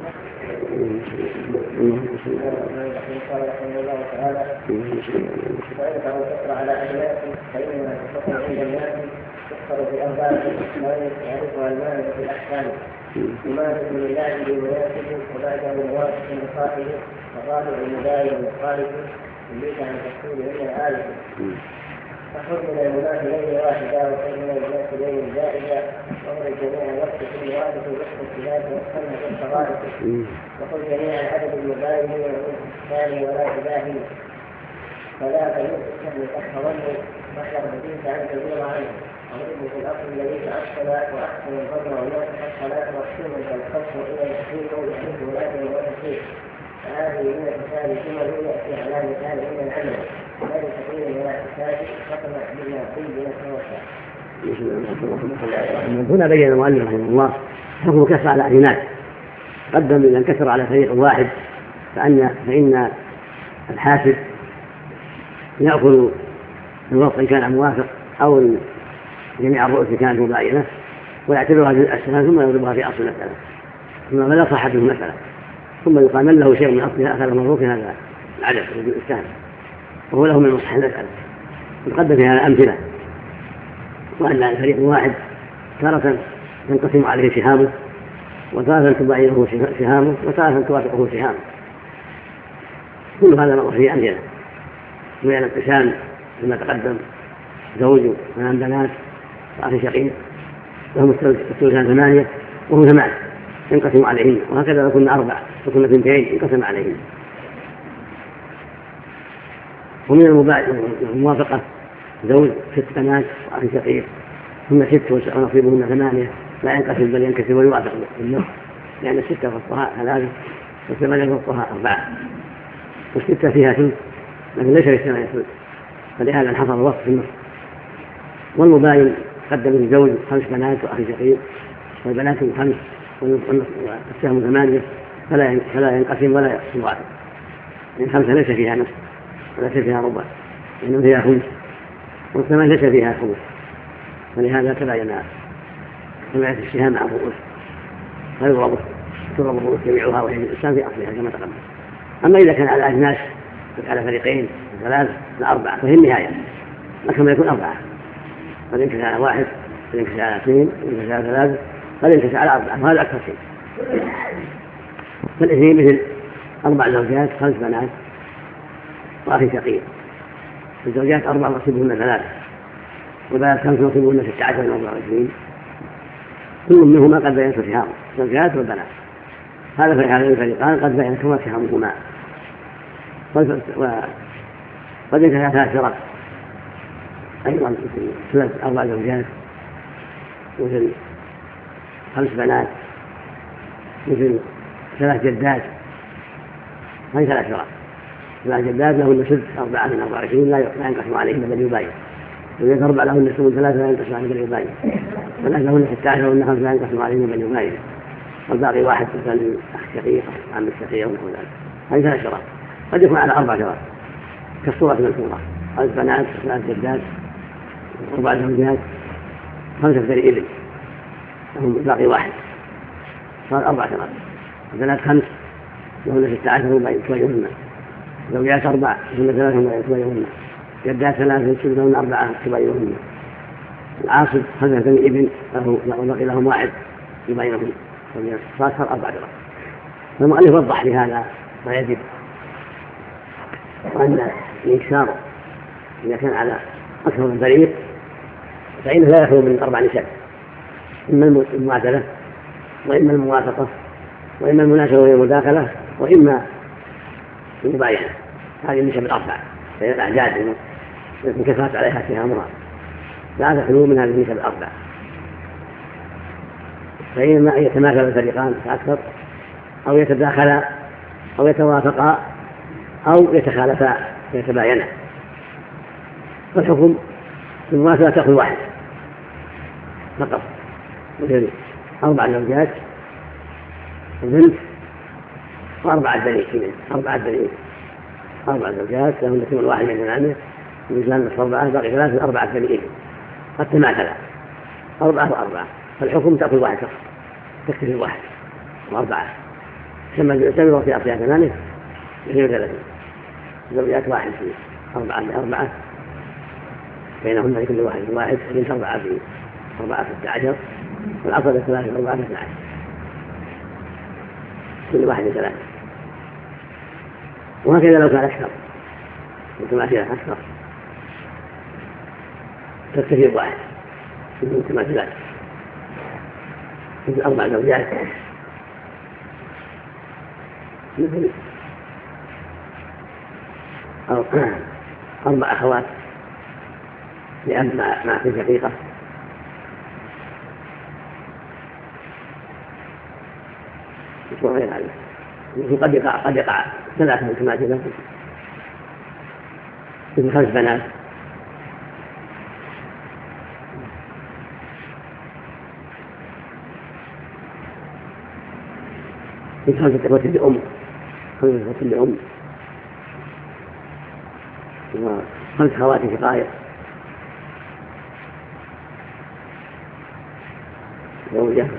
على أجناس فإنما تفكر عند الناس تفكر في أرباب لا يعرفها المال في الأحكام وما بسم الله بمناسب وبعده موافق لصاحبه فقالوا المداية والخالق يريد أن تكون إلى الآلة فخذ من المناسبين واحدة وخذ من المناسبين زائدة وخذ جميع الوقت كل واحد في وقت الخلاف والسنة والصغائر وخذ جميع العدد المباين والثاني ولا تباهي فلا تجوز السهل تحفظنه مطلق بديك أن تزور عنه ومثل في الأصل الذي تأصل وأحسن الفضل والناس الصلاة مقسوم كالقسم إلى التحريم ويحب ولاده وتحريم فهذه من الكتاب جمل يأتي على مثال من العمل غير تقرير ولا كتاب فطمع بما بين التوسع. هنا بين المؤلف رحمه الله حكم كسر على أجناس قدم إذا انكسر على فريق واحد فإن الحاسب يأخذ الوقت إن كان موافق أو جميع الرؤوس كانت مباينة ويعتبرها جزء السنة ثم يضربها في أصل المسألة ثم بلا صحة المسألة ثم يقال من له شيء من أصلها أخذ مبروك هذا العدد وجزء السهم وهو له من مصح المسألة نقدم في هذا أمثلة وأن فريق واحد تارة ينقسم عليه سهامه، وتارة تباينه سهامه، وتارة توافقه سهامه. كل هذا مر فيه عندنا من الانقسام كما تقدم: زوج وثمان بنات وأخ شقيق، لهم الثلثان 8 وهم 8 ينقسم عليهن، وهكذا لو كنا 4 وكنا 2 ينقسم عليهن. ومن الموافقة: زوج 6 بنات وأخ شقيق، هن 6 ونصيبهن 8 لا ينقسم بل ينكسر ويوافق بالنصف، لأن 6 فصها 3 و8 فصها 4، والستة فيها ثلث لكن ليس للثمانية ثلث، فلهذا انحصر الوقت في النصف. والمباين قدم الزوج 5 بنات وأخ شقيق، والبنات 5 والسهم 8 فلا ينقسم ولا يوافق، لأن 5 ليس فيها نصف وليس فيها ربع، لأنه فيها خمس، و8 ليس فيها خمس، فلهذا تباين السهام مع الرؤوس، فيضرب الرؤوس جميعها وهي الإنسان في أصلها كما تقدم. أما إذا كان على أجناس على فريقين 3 ل4 فهي النهاية، لكن يكون 4، قد ينكسر على 1، قد ينكسر على 2، قد ينكسر على 3، قد ينكسر على 4، وهذا أكثر شيء. فالاثنين مثل 4 زوجات 5 بنات وأخ شقيق. الزوجات 4 نصيبهن 3، والبنات 5 نصيبهن 16 و24، كل منهما قد بينت سهامه، الزوجات والبنات. هذا في هذين الفريقان قد بينتهما سهامهما. وقد ينكسر 3 فرق أيضا، مثل 4 زوجات، مثل 5 بنات، مثل 3 جدات. هذه 3 فرق: 3 جدات لهن سدس 4 من 24 لا ينقسم عليهن بل يباين، وإذا 4 لهن سدس 3 لا ينقسم عليهن بل يباين، 3 لهن 16 وهن 5 لا ينقسم عليهن بل يباين، والباقي 1 مثل أخ شقيق عم الشقيق ونحو ذلك. هذه 3 شرط. قد يكون على 4 شرط كالصورة المذكورة: 5 بنات 3 جدات 4 زوجات 5 بني إبل، لهم الباقي 1، صار 4 شرط. البنات 5 لهن 16 وهم يتباينهن، زوجات 4 لهن 3 وهم يتباينهن، جدات 3 لهن 4 يتباينهن، العاصب 5 بني إبل وبقي لهم 1 يباينهن، صار 4 شرط. فالمؤلف وضح لهذا ما يجب، وأن الإنكسار إذا كان على أكثر من فريق فإنه لا يخلو من 4 نسب: إما المعادلة، وإما الموافقة، وإما المناسبة والمداخلة، وإما المباينة. هذه النسب 4، فهي الأعداد انكسرت عليها سهامها، لا تخلو من هذه النسب 4. فإما يتماثل الفريقان فأكثر، أو يتداخلا، أو يتوافقا، أو يتخالفا ويتباينا. فالحكم في المماثلة تأخذ 1 فقط، مثل 4 زوجات وبنت و4 بنين، 4 زوجات لهم نصيب 1 من 8 ومثلان 4 باقي 3 4 بنين، قد تماثلا 4 و4، فالحكم تأخذ 1 فقط، تكتفي 1 و4. ثم يعتبر في أصلها 8 32 زوجات 1 في 4 ل4 بينهن لكل واحد 1، بنت 4 في 4 16، والعصبة 3 في 4 12، كل واحد 3. وهكذا لو كان أكثر متماثلة أكثر تكتفي 1 في المتماثلات، مثل 4 زوجات، مثل 4 أخوات لأب مع أخت شقيقة، وغير هذا. قد يقع 3 متماثلة، مثل 5 بنات، مثل 5 إخوة لأم، 5 إخوة لأم، و5 خوات شقائق، زوجة،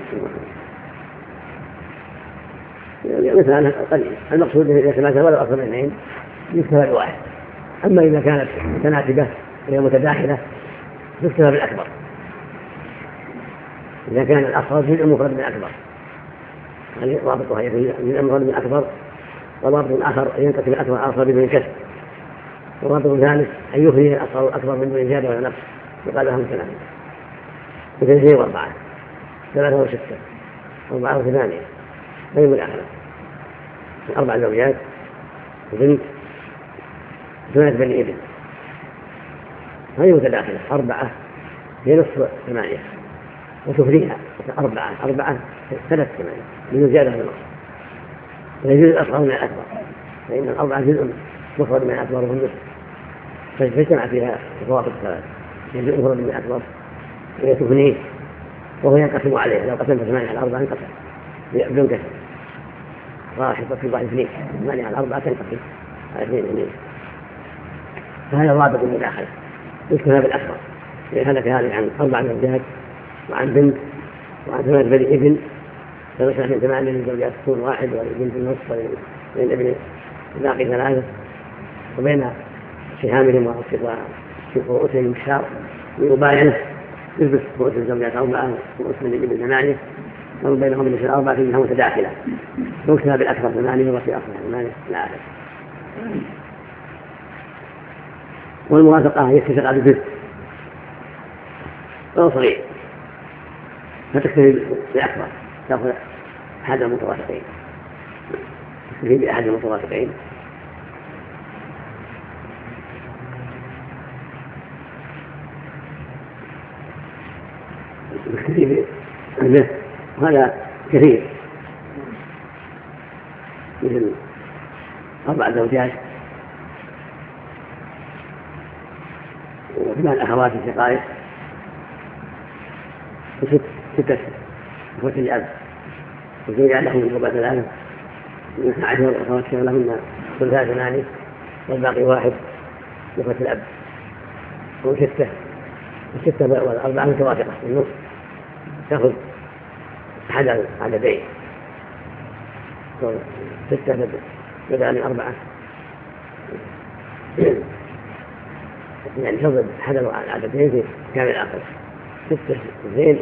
مثل هذا قليل. المقصود إذا تماثل ولو أكثر من 2 يكتفى ب1. أما إذا كانت متناسبة وهي متداخلة يكتفى بالأكبر، إذا كان الأصغر جزء مفرد من الأكبر يعني رابطها جزء مفرد من الأكبر، ورابط آخر أن ينقسم الأكبر الآخر بدون كسر، ورابط ثالث أن يخرج الأصغر الأكبر من دون زيادة ولا نقص يقال لهم ثلاثة وثلاثين وأربعة، ثلاثة وستة، أربعة وثمانية، غير الآخرة، 4 زوجات وبنت 8 بني ابن، هذه متداخلة 4 هي نصف 8 وتفريها 4 3 8 من زيادة في النصف، ويجوز الأصغر من الأكبر فإن 4 جزء مفرد من الأكبر وهو النصف، فاجتمع فيها الفواقد الثلاث، جزء مفرد من الأكبر وهي تفنيه وهو ينقسم عليه، لو قسمت 8 على 4 انقسم بدون كسر، راشد في بعض 2 8 على 4 تنقسم على 2، فهذا رابط من الآخر يشبه بالأكبر، لهذا كهذا عن 4 زوجات وعن بنت وعن 8 بني ابن، فنشأ من 8 الزوجات تكون 1 والبنت النصف والابن باقي 3، وبين سهامهم ورؤوسهم الشار ويباين يلبس رؤوس الزوجات 4 ورؤوس الابن 8 ومن بينهم مثل 4 فيها متداخلة، يكتب بالأكبر 8 وفي أصلها 8 لا أعلم. والموافقة هي تشتغل بالجزء أو صغير فتكتفي بالأكبر، تأخذ أحد المتوافقين، تكتفي بأحد المتوافقين تكتفي به، وهذا كثير مثل 4 زوجات و8 أخوات شقائق و6 أخوات الأب، وزوجات لهم الربع 3 12 أخوات لهن ثلثا 8 والباقي 1 أخوة الأب، و6 و4 متوافقة في النص تأخذ أحد عددين 6 بدلا من 4 يعني تضرب أحد العددين في كامل الآخر 6 2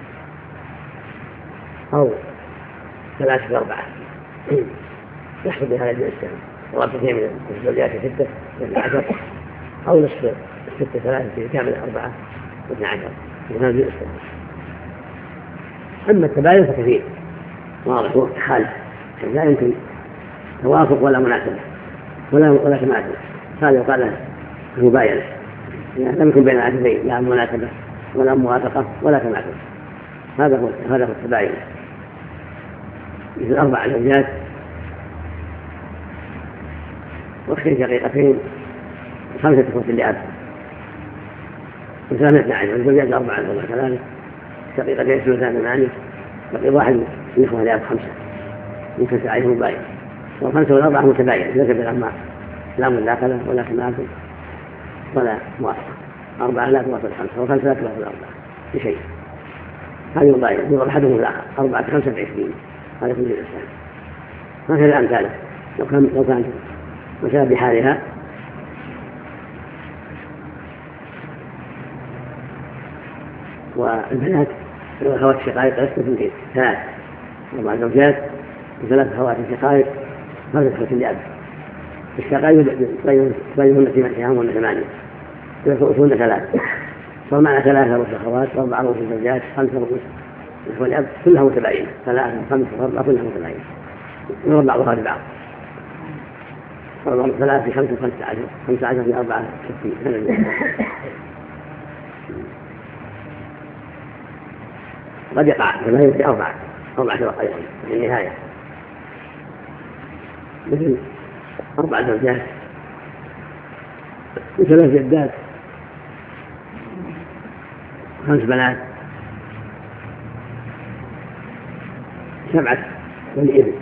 أو 3 في 4 يحصل بهذا الجزء الثاني، ورابطتين من الزوجات 6 12 أو نصف 6 3 في كامل 4 12 من هذا الجزء الثاني. أما التباين فكثير واضح وقت خالف، لا يمكن توافق ولا مناسبة ولا تماثل، هذا يقال له مباينة، يعني لم يكن بين العددين لا مناسبة ولا موافقة ولا تماثل، هذا هو التباين. مثل 4 زوجات واختين شقيقتين 5 إخوة لأب و3 12 والزوجات 4 ولا 3 شقيقتين 8 بقي 1 من إخوة لأب 5 يمكن تعيهم مباين، و5 و4 متباين ليس بالأعمار لا مداخلة ولا تماثل ولا موافقة، 4 لا توافق 5 و5 لا توافق 4 بشيء، هذا مباين يضرب أحدهم الآخر 4 25 هذا كل الإنسان. هكذا أمثاله لو كانت مسألة بحالها والبنات الأخوات الشقائق لست اثنتين 3 4 زوجات و3 أخوات شقائق 5 إخوة لأب، الشقائق تبينهن في مسيحهم ولا 8 يرفعون 3 فمعنى 3 رؤوس أخوات و4 رؤوس زوجات 5 رؤوس إخوة لأب كلها متباينة 3 5 و4 كلها متباينة يضرب بعضها لبعض 3 في 5 15 في 4 60 قد يقع كما هي في 4 شرق أيضا في النهاية، مثل 4 زوجات و3 جدات 5 بنات 7 بني ابن،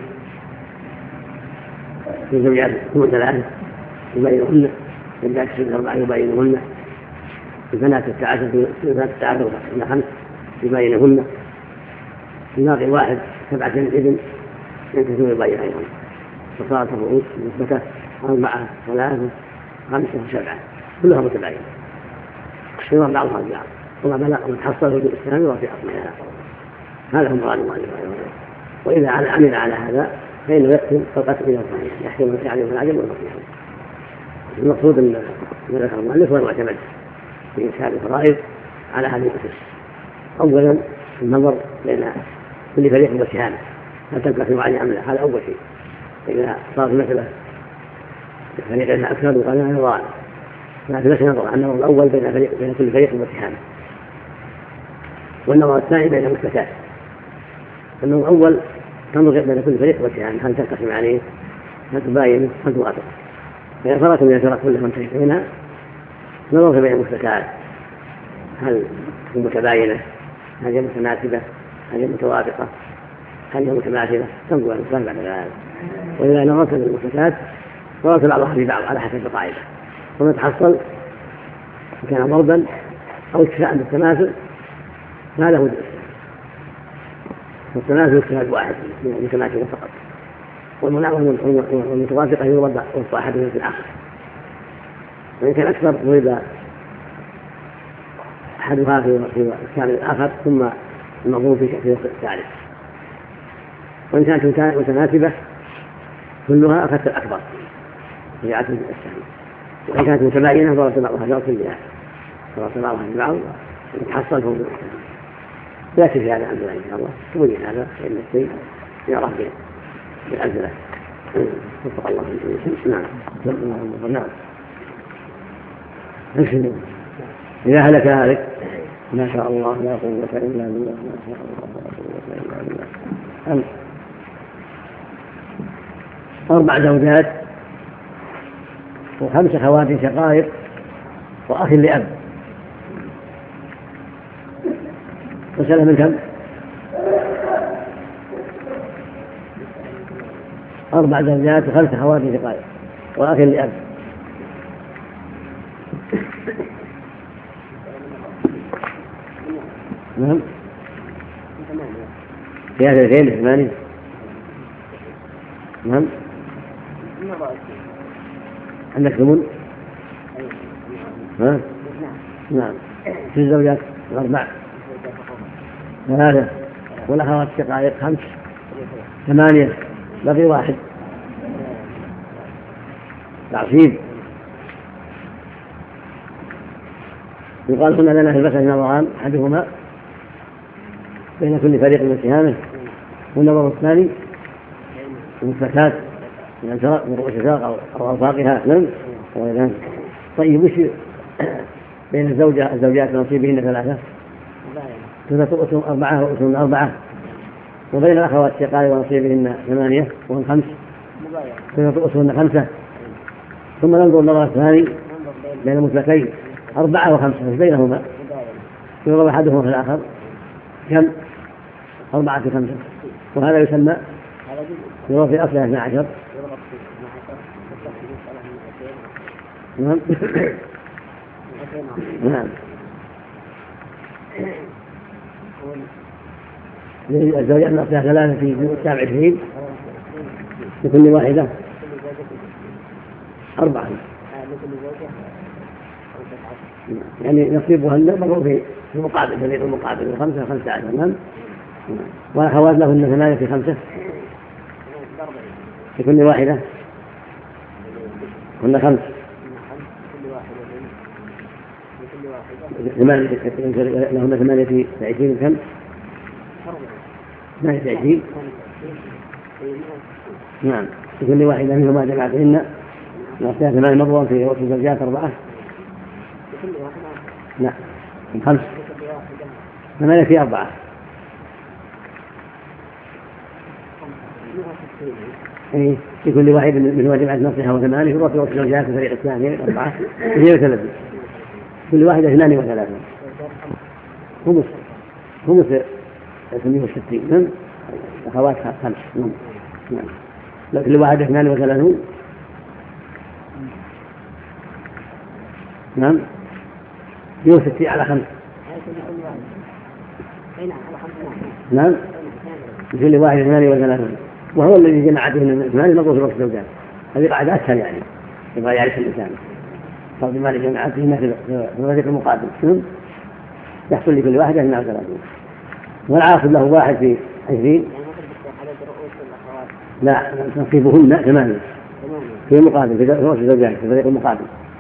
الزوجات هم 3 يباينهن، الجدات 4 يباينهن، البنات 16 5 يباينهن، الباقي 1 7 ابن ينتهي يباين أيضا، فصارت الرؤوس مثبتة 4 3 5 و7 كلها متباينة يضرب بعضها البعض، وما بلغ من حصل في الإسلام وفي أصلها. هذا هو مراد المؤلف رحمه الله. وإذا عمل على هذا فإنه يقسم القتل إلى اثنين، يحكم يعني العدم والنصيحة. المقصود أن ذكر المؤلف هو المعتمد في إنشاء الفرائض على هذه الأسس. أولا النظر بين كل فريق وسهامه، هل تنقسم عليه أم لا، هذا أول شيء. إذا صارت المسألة فريقين أكثر وقال أنا ضال، فهذا نظر النظر الأول بين كل فريق وسهامه. والنظر الثاني بين المشتكات. النظر الأول تنظر بين كل فريق وسهامه، هل تنقسم عليه، هل تباين، هل توافق. فإذا فرق من الفرق كلها منتهية منها نظر بين المشتكات، هل هي متباينة، هل هي متناسبة، هل هي متوافقة، هل هي متماثلة، تنظر الإنسان بعد ذلك. وإذا نظرت المشتكات نظرت بعضها في بعض على حسب القاعدة، وما تحصل كان ضربا أو اتفاء بالتماثل فهذا هو والتماثل اجتهاد واحد متماثل فقط، والمتوافقة يضرب وسط أحدهما في الآخر. وإن كان أكثر ضرب أحدها في الكامل الآخر ثم المضروب في الثالث. وإن كانت متناسبة كلها أخذت الأكبر في عدد السهم، وإن كانت متباينة ضربت بعضها ضرب كلها، ضربت بعضها في بعض وتحصل فوق السهم. يأتي في هذا عند الله إن شاء الله تبين هذا فإن الشيء يراه بالأمثلة. وفق الله نعم. نعم. إذا هلك هالك ما شاء الله لا قوة إلا بالله، ما شاء الله لا قوة إلا بالله. 4 زوجات و5 خوات شقائق وأخ لأب. مسألة من كم؟ 4 زوجات و5 خوات شقائق وأخ لأب. نعم. في هذا الغير 8. نعم. عندك ثمن؟ ها؟ نعم. في الزوجات 4 3 والأخوات الشقائق 5 8 بقي 1 تعصيب. يقال هنا لنا في المسألة نظران، أحدهما بين كل فريق من سهامه، والنظر الثاني المشتكات من الفرق من رؤوس الفرق أو أوفاقها. نعم. طيب وش بين الزوجات نصيبهن 3 تؤتهم 4 وأتهم 4، وبين الأخوات الشقائق ونصيبهن 8 وهم 5 تؤتهن 5. ثم ننظر النظر الثاني بين المشتكين 4 و5 بينهما يضرب أحدهما في الآخر كم؟ 4 في 5، وهذا يسمى يضرب في أصلها 12. نعم. نعم. الزوجات نصيحة 3 في 27 لكل واحدة 4، يعني نصيبهن مروا في المقابل فريق المقابل 5 15. نعم. والأخوات لهن 8 في 5 لكل واحدة هن 5 لهن 8 في 20 كم؟ 8 في 20. نعم. لكل واحدة منهما جمعتهن نعطيها 8 مرة في وقت الزوجات 4. لا 5 8 في 4. اي في كل واحد من واجب على نصيحة و8 في وقت الزوجات في الفريق الثاني 4 2 و3 كل واحدة 2 و3 خمس 160. نعم. أخوات 5. نعم. كل واحدة 32. نعم. 160 على 5. نعم. كل واحد 32، وهو الذي جمعتهن 8 نظر في وقت الزوجات. هذه قاعدة أسهل يعني يبغى يعرف الإنسان. طب بما جمعتهن في الفريق المقابل يحصل لكل واحدة 32. والعاصب له واحد في 20. لا، نصيبهن 8 في مقابل في رؤوس الزوجات في الفريق المقابل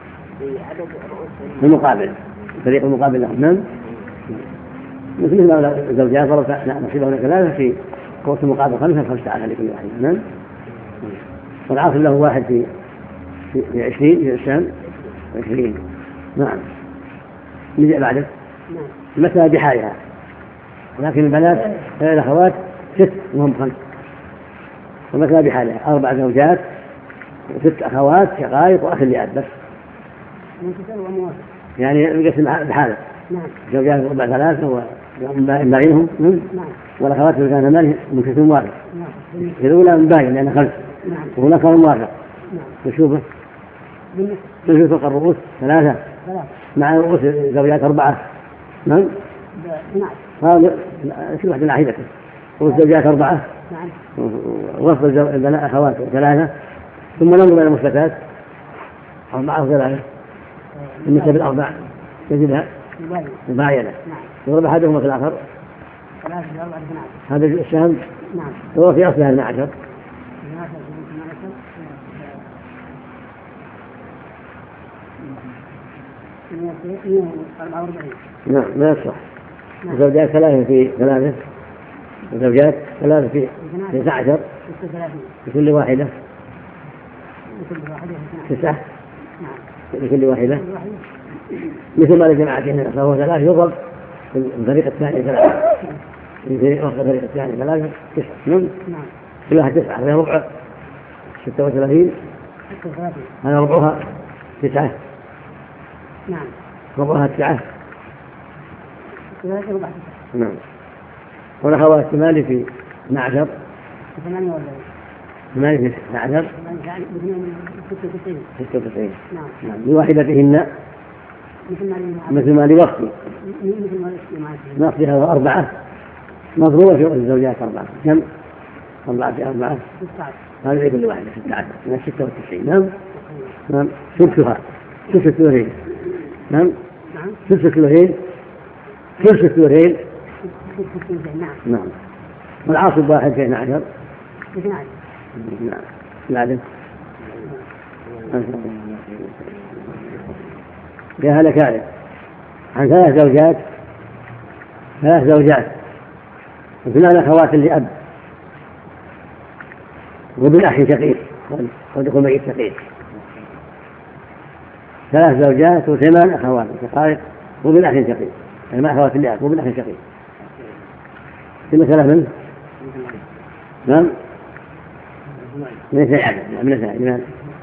في المقابل الفريق المقابل لهم. نعم، مثل ما الزوجات نصيبهن 3 في رؤوس المقابل 5 15 لكل واحد. نعم، والعاصب له واحد في 20 في الشام 20. نعم، نجي بعده المسألة بحالها، ولكن البنات الأخوات 6 وهم 5، والمسألة بحالها 4 زوجات و6 أخوات شقائق وأخ لأب بس، يعني يقسم بحالة. زوجات 4 3 وباقيهم والأخوات اللي كان ماله منكسر واحد. الأولى من باقي لأنها 5 وهناك موافق. وشوفه بالنسبة فوق الرؤوس 3 مع رؤوس زوجات 4. نعم، هذا كل واحد على حدته. رؤوس زوجات 4 ووسط البنات أخوات 3. ثم ننظر إلى المثبتات 4 و3 بالنسبة بالأربع تجدها مباينة يضرب أحدهما في الآخر. هذا السهم هو في أصلها 12. نعم، لا يصح. زوجات 3 في 3 وزوجات 3 في 19 لكل واحدة 9 لكل واحدة، مثل ما لجماعتين فهو 3 يضرب في الفريق الثاني 3 في وقت الفريق الثاني 3 9. نعم، كل واحد 9 هذا ربع 36 هذا ربعها 9. نعم، ربعها 9. نعم، والأخوات 8 في 12 8 في 12 96. نعم، لواحدتهن مثل ما لوصفي نصفها 4 مضروبة في الزوجات 4 كم 4 في 4 هذا كل واحدة 16 من 96. نعم، نعم، ثلثها ثلث الثلثين. نعم، ثلث الثلثين ثلث الثلثين. نعم، والعاصب 1 في 12. نعم، بعد جاء لك هذا عن 3 زوجات 3 زوجات واثنان أخوات لأب وابن أخ شقيق قد يكون ميت شقيق. 3 زوجات و8 أخوات شقائق وابن أخ شقيق، يعني ما أخوات لأب وابن أخ شقيق. في مسألة من؟ نعم، ليس يعلم من الزوجات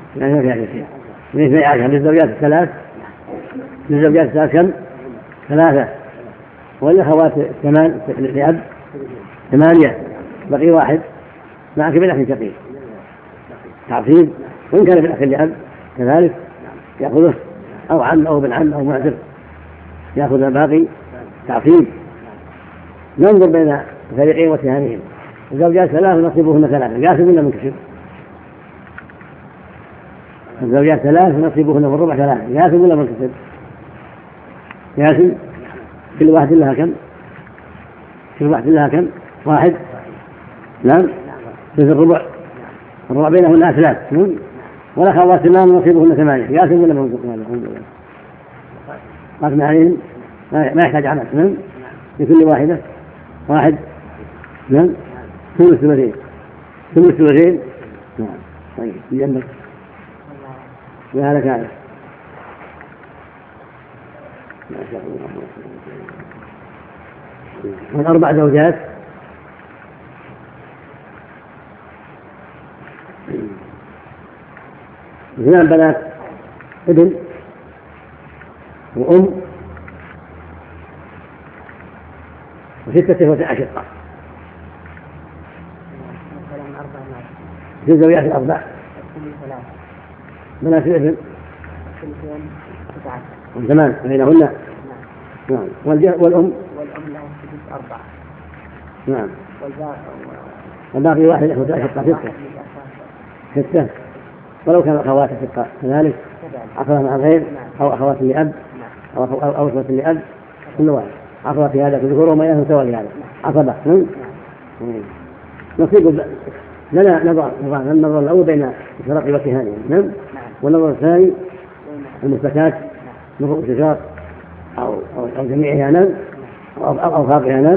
للزوجات 3 للزوجات 3 كم 3 والأخوات 8 لأب 8 بقي 1 معك ابن أخ شقيق تعصيب، وإن كان ابن أخ لأب كذلك يأخذه أو عم أو ابن عم أو معتر يأخذ الباقي تعصيب. ننظر بين الفريقين وسهامهم. الزوجات 3 نصيبهن 3 قاسم ولا منكسر؟ الزوجات 3 نصيبهن من ربع 3 قاسم ولا منكسر؟ قاسم. كل واحد لها كم؟ كل واحد لها كم؟ 1. نعم، مثل الربع بينهن 3. والأخوات 8 نصيبهن 8 قاسم ولا منكسر؟ قاسم عليهم ما يحتاج عمل. لكل واحدة 1. نعم، ثلث ثلثين. نعم، طيب يجنب وهذا كان ما شاء الله. 4 زوجات 2 بنات ابن وأم و6 أشقاء. في زوجات 4 بنات ابن 8 بينهن. نعم، والأم لها 4. نعم، والباقي 1 أشقاء 6 ولو كان أخوات أشقاء كذلك أخوات مع الغير أو أخوات لأب أو أخوات لأب كل واحد. عصبة في هذا الذكور وما يهم سوى في هذا عصبة. نصيب لنا النظر الأول بين الشرق وكهانهم والنظر الثاني المثبتات من رؤوس الشجار أو جميعها أو خاطئها نعم.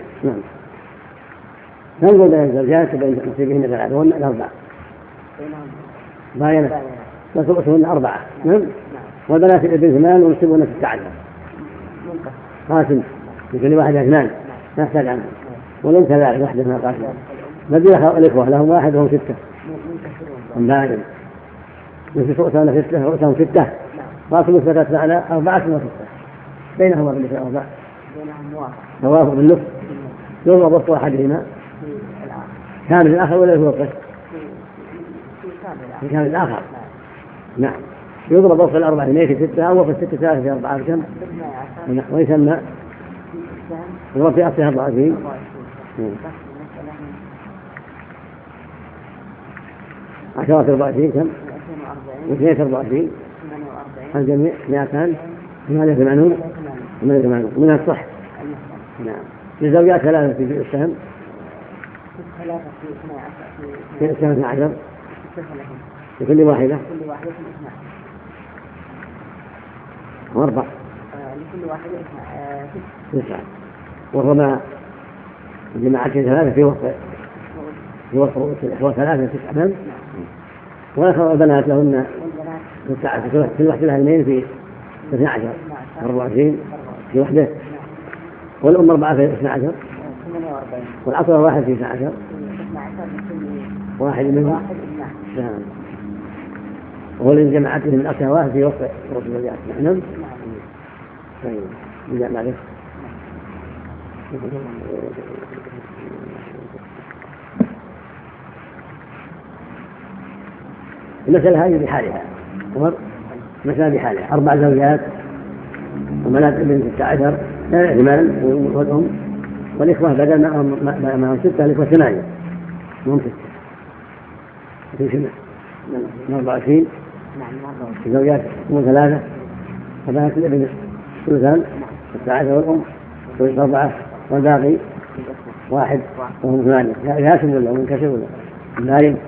ننظر بين الزوجات وبين نصيبهن ثلاثة وهن الأربعة باينة وسؤسهن أربعة والبنات الابن 8 ونصيبهن 16 قاسم لكل واحد 2 لا يحتاج عنه ولم كذلك وحده ما قاسم بدي الإخوة لهم 1 وهم 6 باين مثل سؤسهن 6 ورؤوسهم 6 قاسم مثبتات معنا 4 و6 بينهما بالنسبة 4 توافق بالنصف يضرب وسط أحدهما كامل الآخر ولا هو قسم كامل الآخر نعم يضرب وسط 4 في 6 أو في 6 3 في 4 كم ويسمى يضرب في أصلها 24 عشرات 24 كم 24 الجميع 200 880 من الصح نعم للزوجات 3 في السهم في 12 لكل واحدة وأربع لكل واحدة 9 والربع الجماعة 3 في وسط رؤوس الإخوة 3 9 وآخر البنات لهن 9 كل واحدة لها 2 في 12 24 في وحدة والأم 4 في 12 والعصر 1 في 12 واحد منهم وللجماعات من أكثر 1 في وسط رؤوس الزوجات نعم طيب نجاء معلش المسألة هذه بحالها مسألة بحالها 4 زوجات وبنات ابن 16 احتمال والأم والإخوة بدل ما 6 الإخوة 8 هم 6 في 24 الزوجات هم 3 وبنات الابن 3 16 والأم 4 والباقي 1 وهم 8 ياسم ولا منكسر ولا نايم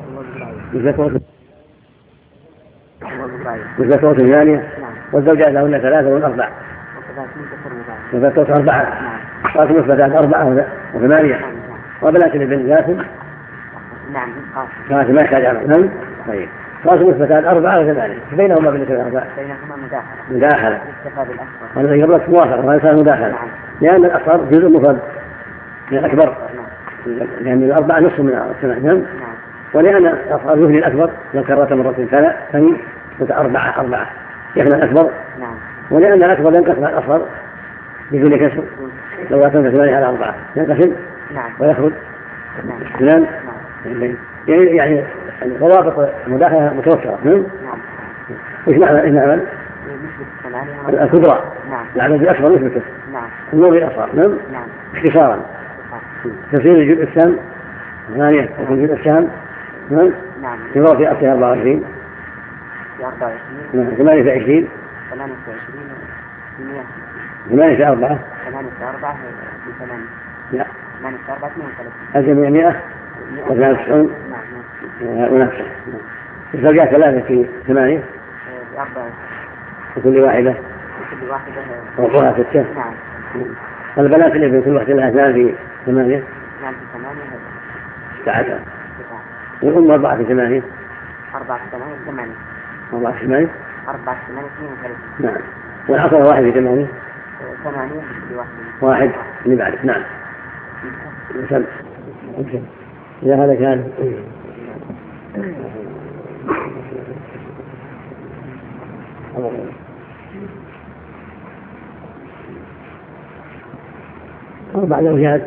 مثل صوت ثانية والزوجات لهن 3 والأربع مثل صوت 4 قاسم مثبتات 4 و8 وبنات الابن ذات نعم قاسم ما يحتاج عنه نعم طيب قاسم مثبتات 4 و8 بينهما بالنسبة للأربع مداخلة هذا قبل موافقة وهذا صار مداخلة لأن الأصغر جزء مفرد من الأكبر لأن الأربعة نصف من السنة ولأن الأصغر يهني الأكبر لو كررت مرة ثاني أربعة يحمل الأكبر ولأن الأكبر ينقسم على الأصغر بدون كسر لو أتم 8 على 4 ينقسم ويخرج 2 يعني الضوابط المداخلة متوفرة وش نعمل الكبرى العدد الأكبر مثل الكسر النور الأصغر اختصارا تفسير الجزء السام 8 الجزء السام يضرب في أصلها 24 8 في 20 8 في 4 لا 8 100 و93 ونفسه الزوجات 3 في 8 وكل واحدة ربها 6 والبنات اللي في كل واحدة لها 2 في 8 16 والأم 4 في 8 4 في 8 4 في 8 4 في 8 32 نعم والعصر 1 في 8 8 1 اللي بعده نعم إذا هذا كان أربع زوجات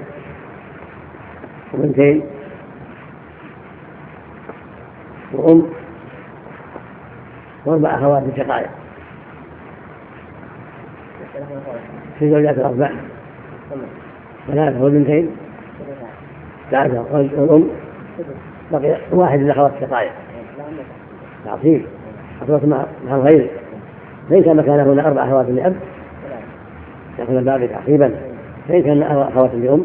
وبنتين وأم وأربع أخوات شقائق في زوجات الأربع 3 وبنتين 3 والأم بقي 1 للأخوات الشقائق تعصيب أخوات مع الغير ليس مكانه هنا 4 أخوات لأب يأخذ الباب تعصيبا فإن كان أخوات الأم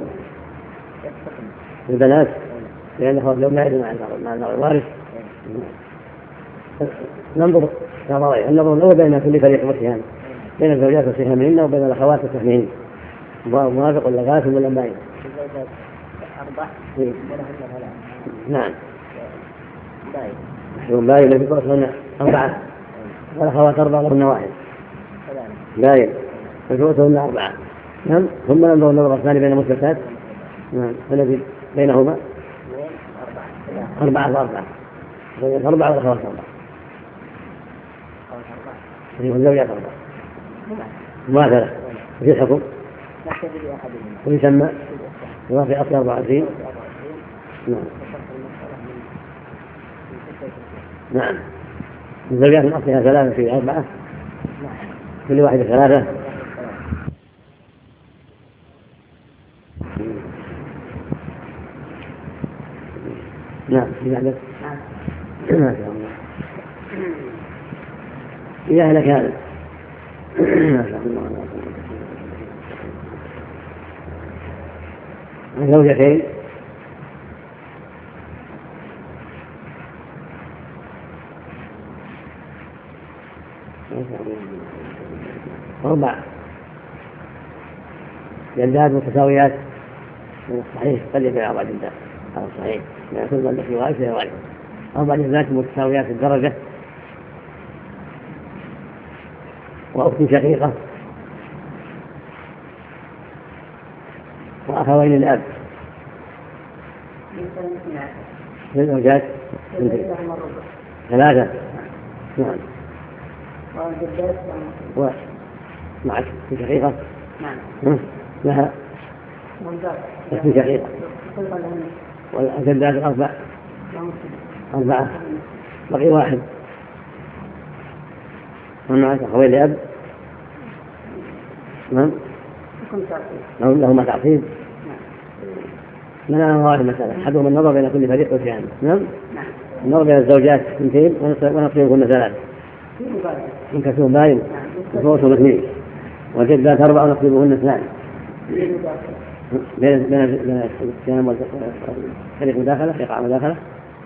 البنات لأن أخوات الأم لا يدري مع الوارث. ننظر نظرين، النظر الأول بين كل فريق وسهام، بين الزوجات وسهامهن وبين الأخوات وسهمهن، موافق ولا غاسم ولا باين؟ الزوجات 4 ولهن 3. نعم باين. يوم باين الذي قلت 4 والأخوات 4 لهن 1 باين فجوتهن 4. نعم ثم ننظر النظر الثاني بين المثبتات. نعم الذي بينهما 4 و4 4 والأخوات 4 والزوجات 4 مماثلة في الحكم ويسمى وفي أصل 24. نعم الزوجات من أصلها 3 في 4 كل واحدة 3. نعم في عدد ما شاء الله إذا أهلك هذا ما شاء الله الزوجتين أربع جلدات متساويات من الصحيح قد يكون 4 جلدات هذا الصحيح لا يكون ذلك في غاية 4 جلدات متساويات الدرجة وأخت شقيقة وأخوين الأب للزوجات 3. نعم ومعك أخت شقيقة لها أخت شقيقة والجدات 4 بقي 1 ومعك أخوين لأب. نعم لهما تعصيب. لنا هذه المسألة أحدهم النظر بين كل فريق وسهام. نعم النظر بين الزوجات 2 ونصيبهن 3 انكسوا باين وفوتهم 2 والجدات 4 ونصيبهن 2 بين السهام والفريق مداخلة يقع مداخلة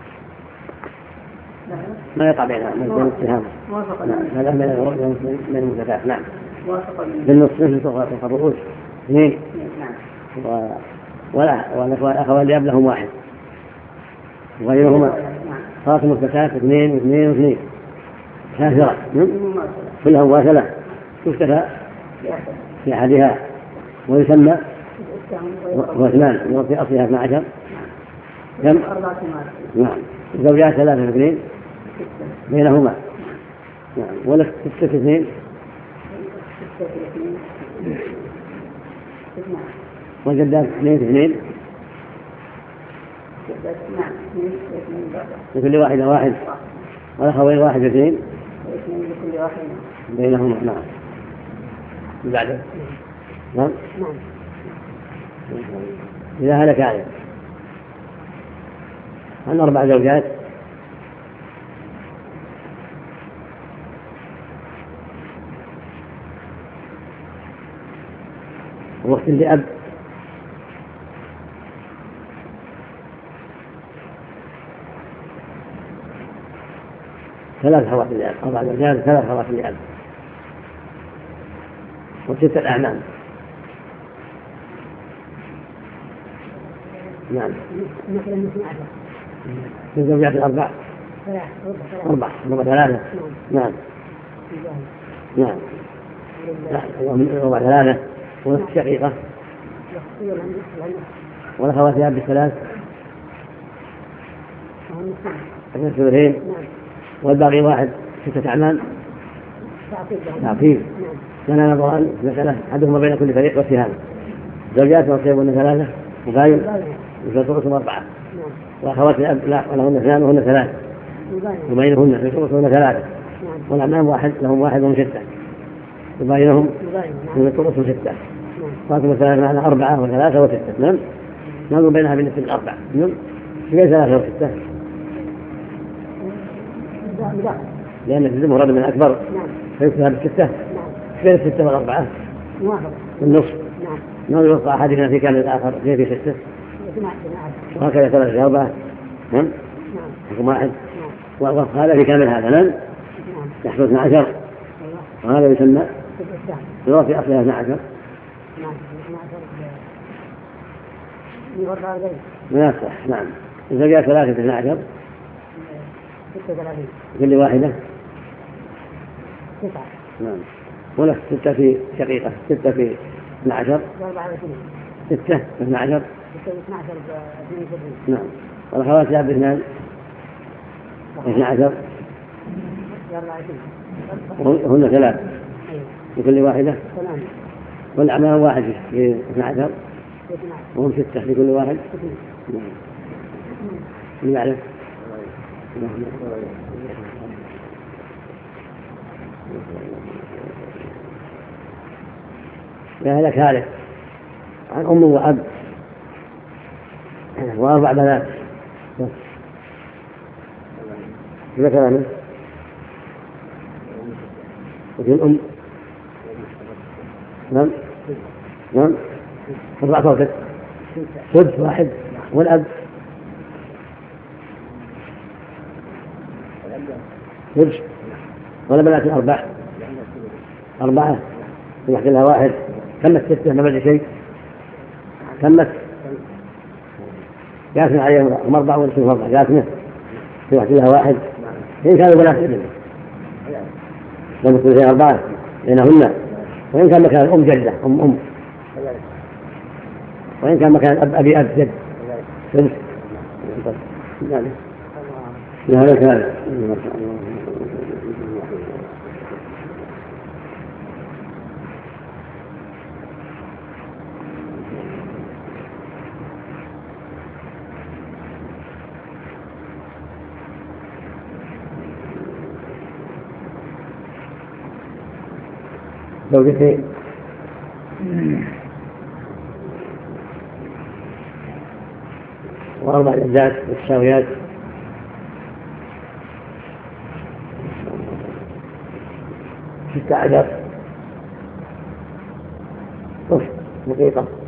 ما يقع بينها بين السهام. هذا بين المزكاة. نعم بالنصف مثل الرؤوس 2 والأخوان لأب لهم 1 وغيرهما صارت المزكاة 2 و2 و2 كافرة كلها مواصلة تكتفى في أحدها ويسمى واثنان في أصلها 12 كم؟ 4. نعم الزوجات 3 و2 بينهما. نعم ولا 6 و2 والجدات 2 لكل واحدة 1 والأخوين 1 و2 بينهما. نعم بعده. نعم إذا هلك عليه عن 4 زوجات وقت لأب 3 أخوات لأب 4 زوجات 3 أخوات لأب و6 أعمام. نعم في الزوجات 4 3. نعم نعم 3 ونصف شقيقة والأخوات لأب 3 2 والباقي 1 6 أعمام تعقيب. كان نظران مسألة أحدهما بين كل فريق وسهام. زوجات نصيبهن 3 وباين وفي 4 وأخوات الأب لا ولهن 2 وهن 3 وبينهن في طرقهن 3 والأعمام 1 لهم 1 وهم 6 وبينهم في طرقهم 6 فاطمة 3 معنا 4 و3 و6. نعم نظر بينها بالنسبة 4. نعم في 3 و6 لأن الجزم مراد من أكبر فيكتبها ب6 بين 6 و4 والنصف ما يوقع أحدنا في كامل الآخر في سته وهكذا 3 4. نعم حكم واحد وهذا في كامل هذا نعم يحصل 12 وهذا يسمى يروى في أصلها 12 ما يصح. نعم إذا جاء 3 12 كل واحدة 9. نعم ولا 6 في شقيقة 6 في 12 6 في 12 نعم والأخوات لا باثنان 12 هن 3 في كل واحدة والأعمام 1 في 12 وهم 6 في كل واحد. من يعرف لا لك هذا عن أم وأب و4 بنات ذكر منه وفي الأم نعم نعم 4 فوقت 6 1 والأب 6 ولا بنات 4 يحصل لها 1 كمت 6 ما بدي شيء كمت جاتنا عليهم 4 ولا 4 جاتنا يحصل لها 1 إن كانوا بنات ابن لم يكن فيها 4 بينهن وإن كان مكان الأم جدة أم وإن كان مكان الأب أبي أب جد ثلث لا لك هذا زوجتين و4 جدات متساويات 16 دقيقة